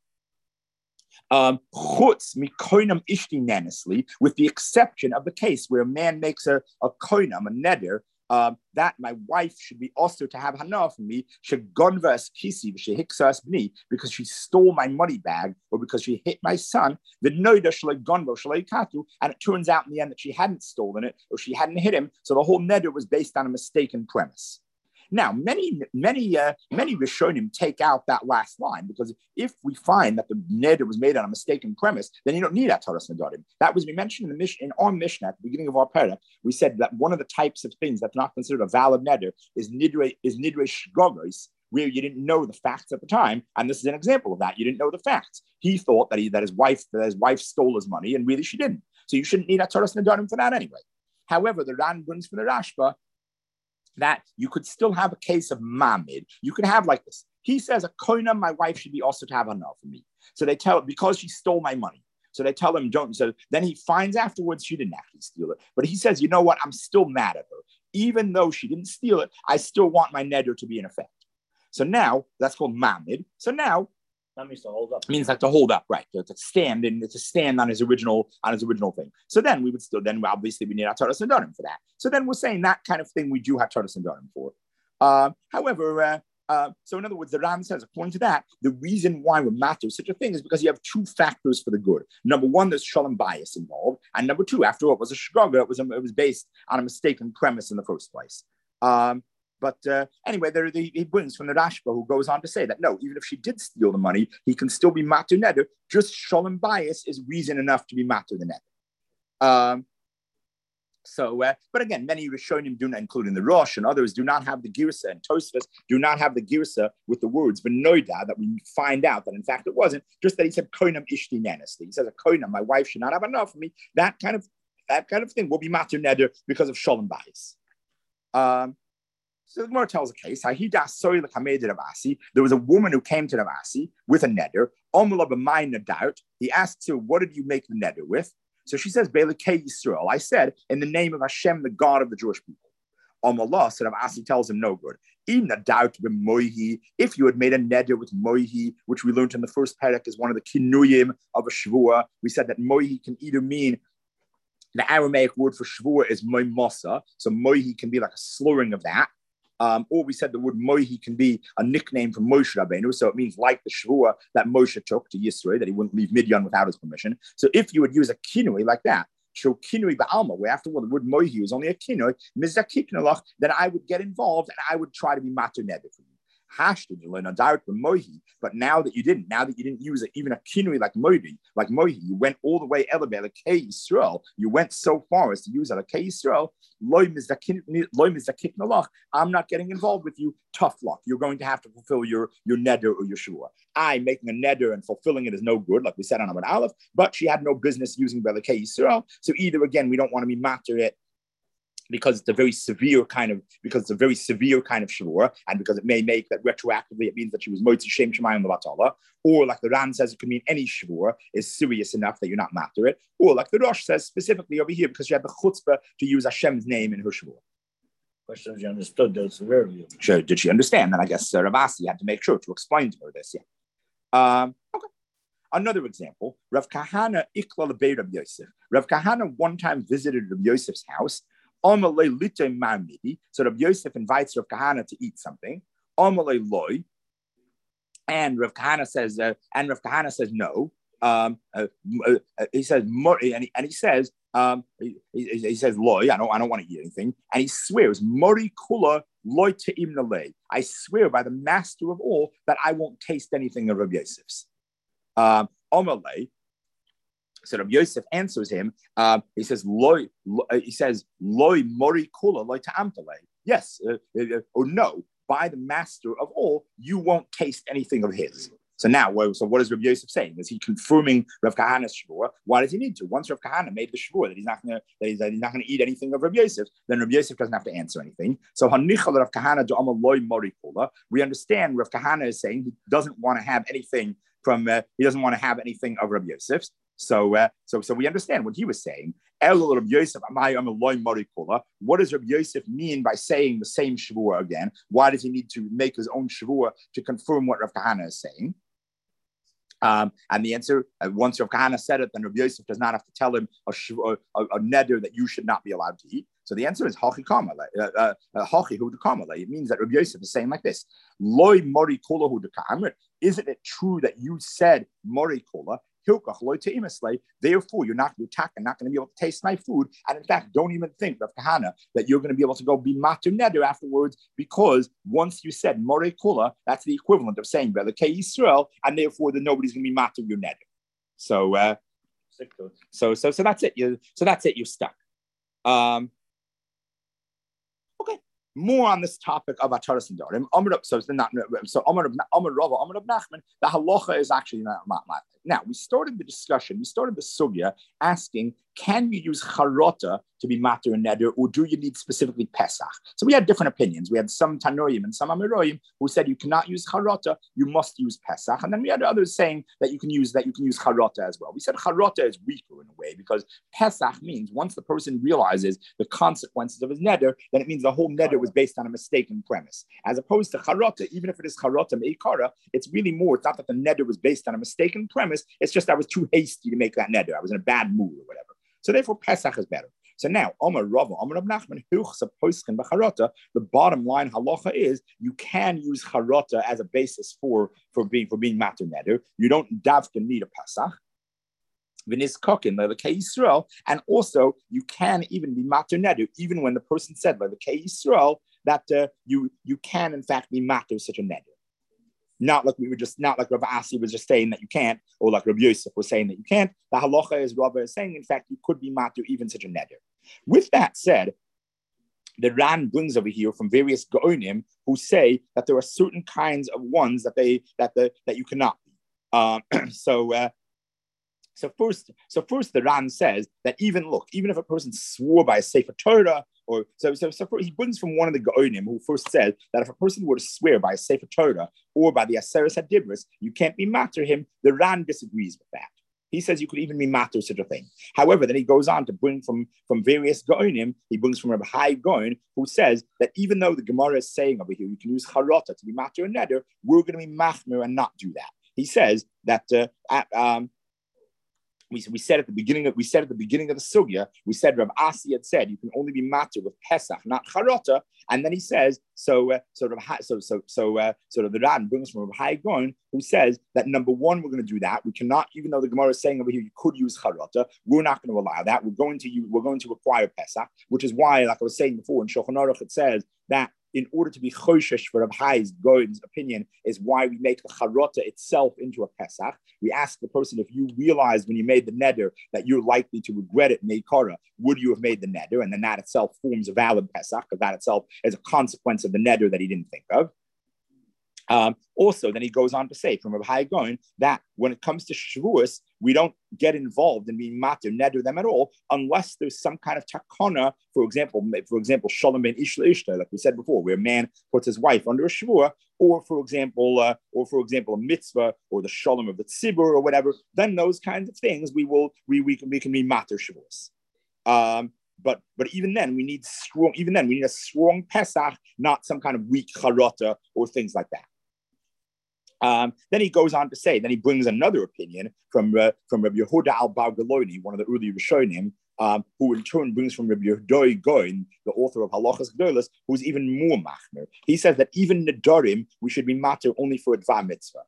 Chutz mikoinam ishti nenesli, with the exception of the case where a man makes a koinam, a neder, that my wife should be also to have hana from me, shegonvas kisi v'shehiksa b'ni, because she stole my money bag or because she hit my son. The noida shlegonvo shlekatu, and it turns out in the end that she hadn't stolen it or she hadn't hit him. So the whole neder was based on a mistaken premise. Now, many Rishonim take out that last line, because if we find that the neder was made on a mistaken premise, then you don't need Ataras Nedarim. That was, we mentioned in our Mishnah at the beginning of our parak. We said that one of the types of things that's not considered a valid neder is nidre shgogos, where you didn't know the facts at the time, and this is an example of that. You didn't know the facts. He thought that his wife stole his money, and really she didn't. So you shouldn't need Ataras Nedarim for that anyway. However, the Ran brings from the Rashba that you could still have a case of mamid. You could have like this. He says, a koina, my wife should be also to have enough for me. So they tell, because she stole my money. So they tell him, don't. So then he finds afterwards she didn't actually steal it. But he says, you know what? I'm still mad at her. Even though she didn't steal it, I still want my neder to be in effect. So now, that's called mamid. So now, that means to hold up. Means like to hold up, right? To stand on his original thing. So then we would still, then obviously we need Ataras Nedarim for that. So then we're saying that kind of thing we do have Ataras Nedarim for. However, so in other words, the Ram says, according to that, the reason why we're matter such a thing is because you have two factors for the good. Number one, there's shalom bias involved, and number two, after all, it was a shgaga. It was based on a mistaken premise in the first place. But anyway, he brings from the Rashba, who goes on to say that no, even if she did steal the money, he can still be matur neder. Just shalom bias is reason enough to be matur the neder. But again, many Rishonim do not, including the Rosh and others, do not have the girsa, and Tosfos do not have the girsa with the words v'noida, that we find out that in fact it wasn't, just that he said koinam ishti nenesli. He says a koinam, my wife should not have enough for me. That kind of thing will be matur neder because of shalom bias. So the Gemara tells a case. There was a woman who came to Ravasi with a neder. He asks her, what did you make the neder with? So she says, Be'elokei Yisrael. I said, in the name of Hashem, the God of the Jewish people. Amallah, so Ravasi tells him, no good. If you had made a neder with moihi, which we learned in the first parak is one of the kinuyim of a shvua, we said that moihi can either mean, the Aramaic word for shvua is moimasa, so moihi can be like a slurring of that. Or we said the word Moihi can be a nickname from Moshe Rabbeinu, so it means like the Shvua that Moshe took to Yisro, that he wouldn't leave Midian without his permission. So if you would use a kinui like that, show kinui ba'alma, where after all the word Moihi was only a kinui, mizakiknalach, then I would get involved and I would try to be matur neder for you. But now that you didn't use even a kinui like mohi, you went all the way elabei Yisrael. You went so far as to use Elokei Yisrael. I'm not getting involved with you. Tough luck. You're going to have to fulfill your neder or your shua. I making a neder and fulfilling it is no good, like we said on Amud Aleph. But she had no business using Elokei Yisrael. So either again, we don't want to be matter it, because it's a very severe kind of shavur, and because it may make that retroactively it means that she was moitzi shem shemayim levatala, or like the Ran says it could mean any shavur is serious enough that you're not matter it, or like the Rosh says specifically over here because she had the chutzpah to use Hashem's name in her shavur. Question if she understood the severity. Sure, did she understand? And I guess Ravasi had to make sure to explain to her this. Yeah. Okay. Another example, Rav Kahana ikla lebei Rav Yosef. Rav Kahana one time visited Rav Yosef's house. So Rav Yosef invites Rav Kahana to eat something. And Rav Kahana says no. He says and he says he says loy. I don't want to eat anything. And he swears mori kula loy te'im nalei. I swear by the master of all that I won't taste anything of Rav Yosef's. So Rabbi Yosef answers him. He says, "Loy." He says, "Loy mori kula loy ta'amtale." Yes, or no. By the master of all, you won't taste anything of his. So now, so what is Rabbi Yosef saying? Is he confirming Rav Kahana's shvur? Why does he need to? Once Rav Kahana made the shvur that he's not going to eat anything of Rabbi Yosef, then Rabbi Yosef doesn't have to answer anything. So hanichal Rav Kahana do amal loy mori kula. We understand Rav Kahana is saying he doesn't want to have anything from. He doesn't want to have anything of Rabbi Yosef's. So we understand what he was saying. What does Rabbi Yosef mean by saying the same shavua again? Why does he need to make his own shavua to confirm what Rav Kahana is saying? And the answer, once Rav Kahana said it, then Rabbi Yosef does not have to tell him a neder that you should not be allowed to eat. So the answer is Hachi Kama, Hachi Hu Kama. It means that Rabbi Yosef is saying like this: Loi Mori Kola Hu Amrit. Isn't it true that you said Mori Kola? Therefore, you're not going to be able to taste my food, and in fact, don't even think, Rav Kahana, that you're going to be able to go be matur neder afterwards, because once you said Morei Kula, that's the equivalent of saying Velekei Yisrael, and therefore, then nobody's going to be matur your neder. So that's it. You're stuck. Okay. More on this topic of Ataras and Dorim. Amar of Nachman, the halacha is actually not. Now, we started the discussion, the sugya, asking, can you use charota to be matur and neder, or do you need specifically Pesach? So we had different opinions. We had some Tanoim and some Amiroim who said you cannot use charota, you must use Pesach. And then we had others saying that you can use charota as well. We said charota is weaker in a way, because Pesach means once the person realizes the consequences of his neder, then it means the whole neder was based on a mistaken premise. As opposed to charota, even if it is charota meikara, it's really more, it's not that the neder was based on a mistaken premise, it's just I was too hasty to make that neder. I was in a bad mood or whatever. So therefore, Pesach is better. So now, Omar Rava, Omar Rab Nachman, the bottom line halacha is you can use charota as a basis for being matur neder. You don't davka need a Pesach. V'nizkokin lelekei Yisrael, and also you can even be matur neder, even when the person said lelekei Yisrael that you can in fact be matur such a neder. Not like Rav Asi was just saying that you can't, or like Rabbi Yosef was saying that you can't. The halacha is Rav is saying, in fact, you could be matur even such a neder. With that said, the Ran brings over here from various Gaonim who say that there are certain kinds of ones that you cannot be. So first, the Ran says that even if a person swore by a Sefer Torah, or so he brings from one of the Gaonim who first said that if a person were to swear by a Sefer Torah or by the Aseres HaDibros, you can't be matur him. The Ran disagrees with that. He says you could even be matur such a thing. However, then he goes on to bring from various Gaonim. He brings from Rabbi Hai Gaon, who says that even though the Gemara is saying over here you can use charota to be matur and neder, we're going to be machmir and not do that. He says that we said at the beginning of the sugya, we said Rav Asi had said you can only be matur with Pesach, not charota, and then he says the Ran brings from Rav Hai Gaon, who says that number one, we're going to do that. We cannot, even though the Gemara is saying over here you could use charota, we're not going to allow that. We're going to require Pesach, which is why, like I was saying before, in Shulchan Aruch it says that in order to be choshesh for Rav Hai Gaon's opinion is why we make the charota itself into a Pesach. We ask the person, if you realized when you made the neder that you're likely to regret it meikara, would you have made the neder? And then that itself forms a valid Pesach, because that itself is a consequence of the neder that he didn't think of. Also, then he goes on to say from Rav Hai Gaon that when it comes to Shavuos, we don't get involved in being matur neder them at all unless there's some kind of takana. For example, shalom ben ish leishta, like we said before, where a man puts his wife under a shvua, or for example, a mitzvah or the shalom of the tzibur or whatever. Then those kinds of things we can be matur Shavuos. But even then we need a strong Pesach, not some kind of weak charota or things like that. Then he goes on to say, then he brings another opinion from Rabbi Yehuda al-Bar Galoni, one of the early Rishonim, who in turn brings from Rabbi Yehuda Goin, the author of Halachas Gdolos, who's even more machmir. He says that even nedarim we should be matur only for a dvar mitzvah.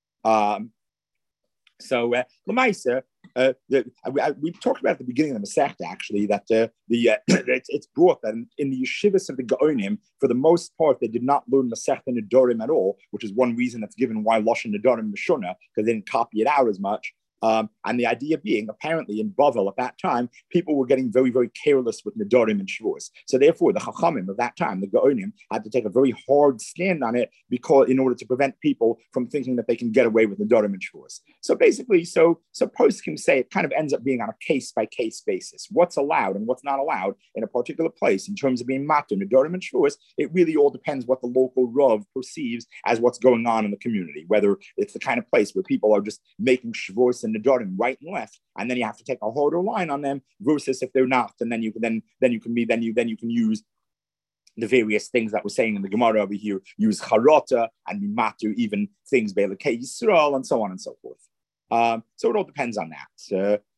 L'maisa, we talked about at the beginning of the Masechta actually that it's brought that in the yeshivas of the Gaonim, for the most part, they did not learn Masechta Nedarim at all, which is one reason that's given why Lashon Nedarim Meshuna, because they didn't copy it out as much. And the idea being, apparently in Bavel at that time, people were getting very, very careless with Nedarim and Shavuos. So therefore, the Chachamim of that time, the Gaonim, had to take a very hard stand on it in order to prevent people from thinking that they can get away with Nedarim and Shavuos. So basically, so poskim say it kind of ends up being on a case-by-case basis. What's allowed and what's not allowed in a particular place in terms of being matur, Nedarim and Shavuos, it really all depends what the local Rav perceives as what's going on in the community, whether it's the kind of place where people are just making Shavuos and Nedarim right and left, and then you have to take a harder line on them, versus if they're not, and then you can use the various things that we're saying in the Gemara over here, use charota and be matur even things be'elokei Yisrael and so on and so forth. So it all depends on that.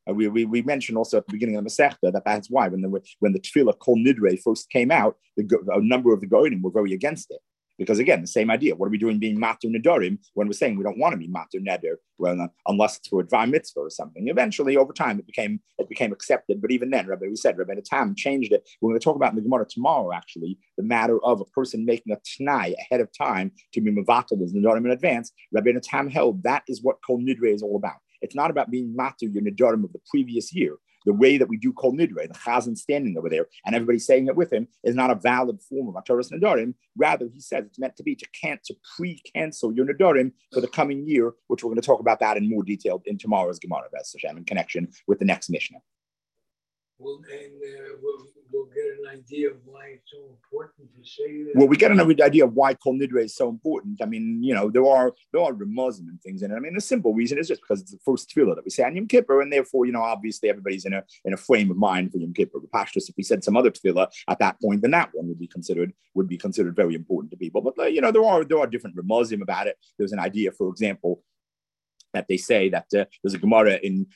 We mentioned also at the beginning of the Masechta that that's why when the Tefillah Kol Nidre first came out, a number of the Goyim were very against it. Because again, the same idea. What are we doing being Matur Nedarim when we're saying we don't want to be Matur Neder unless it's for a Dvar Mitzvah or something? Eventually, over time, it became accepted. But even then, Rabbi Tam changed it. We're going to talk about in the Gemara tomorrow, actually, the matter of a person making a T'nai ahead of time to be Mavatal as Nedarim in advance. Rabbi Tam held that is what Kol Nidre is all about. It's not about being Matur your Nedarim of the previous year. The way that we do Kol Nidre, the Chazan standing over there, and everybody saying it with him, is not a valid form of Ataras Nedarim. Rather, he says it's meant to be to pre-cancel your Nedarim for the coming year, which we're going to talk about that in more detail in tomorrow's Gemara, in connection with the next Mishnah. We'll get an idea of why it's so important to say that. Well, we get an idea of why Kol Nidre is so important. I mean, there are Ramazim and things in it. I mean, the simple reason is just because it's the first tefillah that we say on Yom Kippur, and therefore, obviously everybody's in a frame of mind for Yom Kippur. Pashtus, if we said some other tefillah at that point, then that one would be considered very important to people. But there are different Ramazim about it. There's an idea, for example, that they say that there's a Gemara in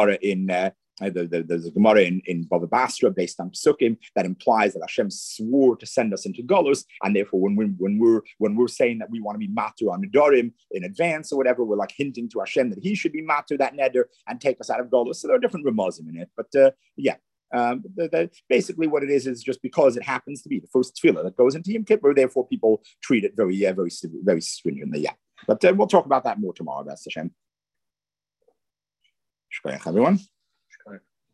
Bava Basra based on Psukim that implies that Hashem swore to send us into Golus, and therefore when we're saying that we want to be Matur on Nedarim in advance or whatever, we're like hinting to Hashem that He should be Matur that Neder and take us out of Golus. So there are different Ramazim in it, but basically what it is just because it happens to be the first tefillah that goes into Yom Kippur, therefore people treat it very stringently. Yeah, but we'll talk about that more tomorrow. That's Hashem. Shkoyach, everyone.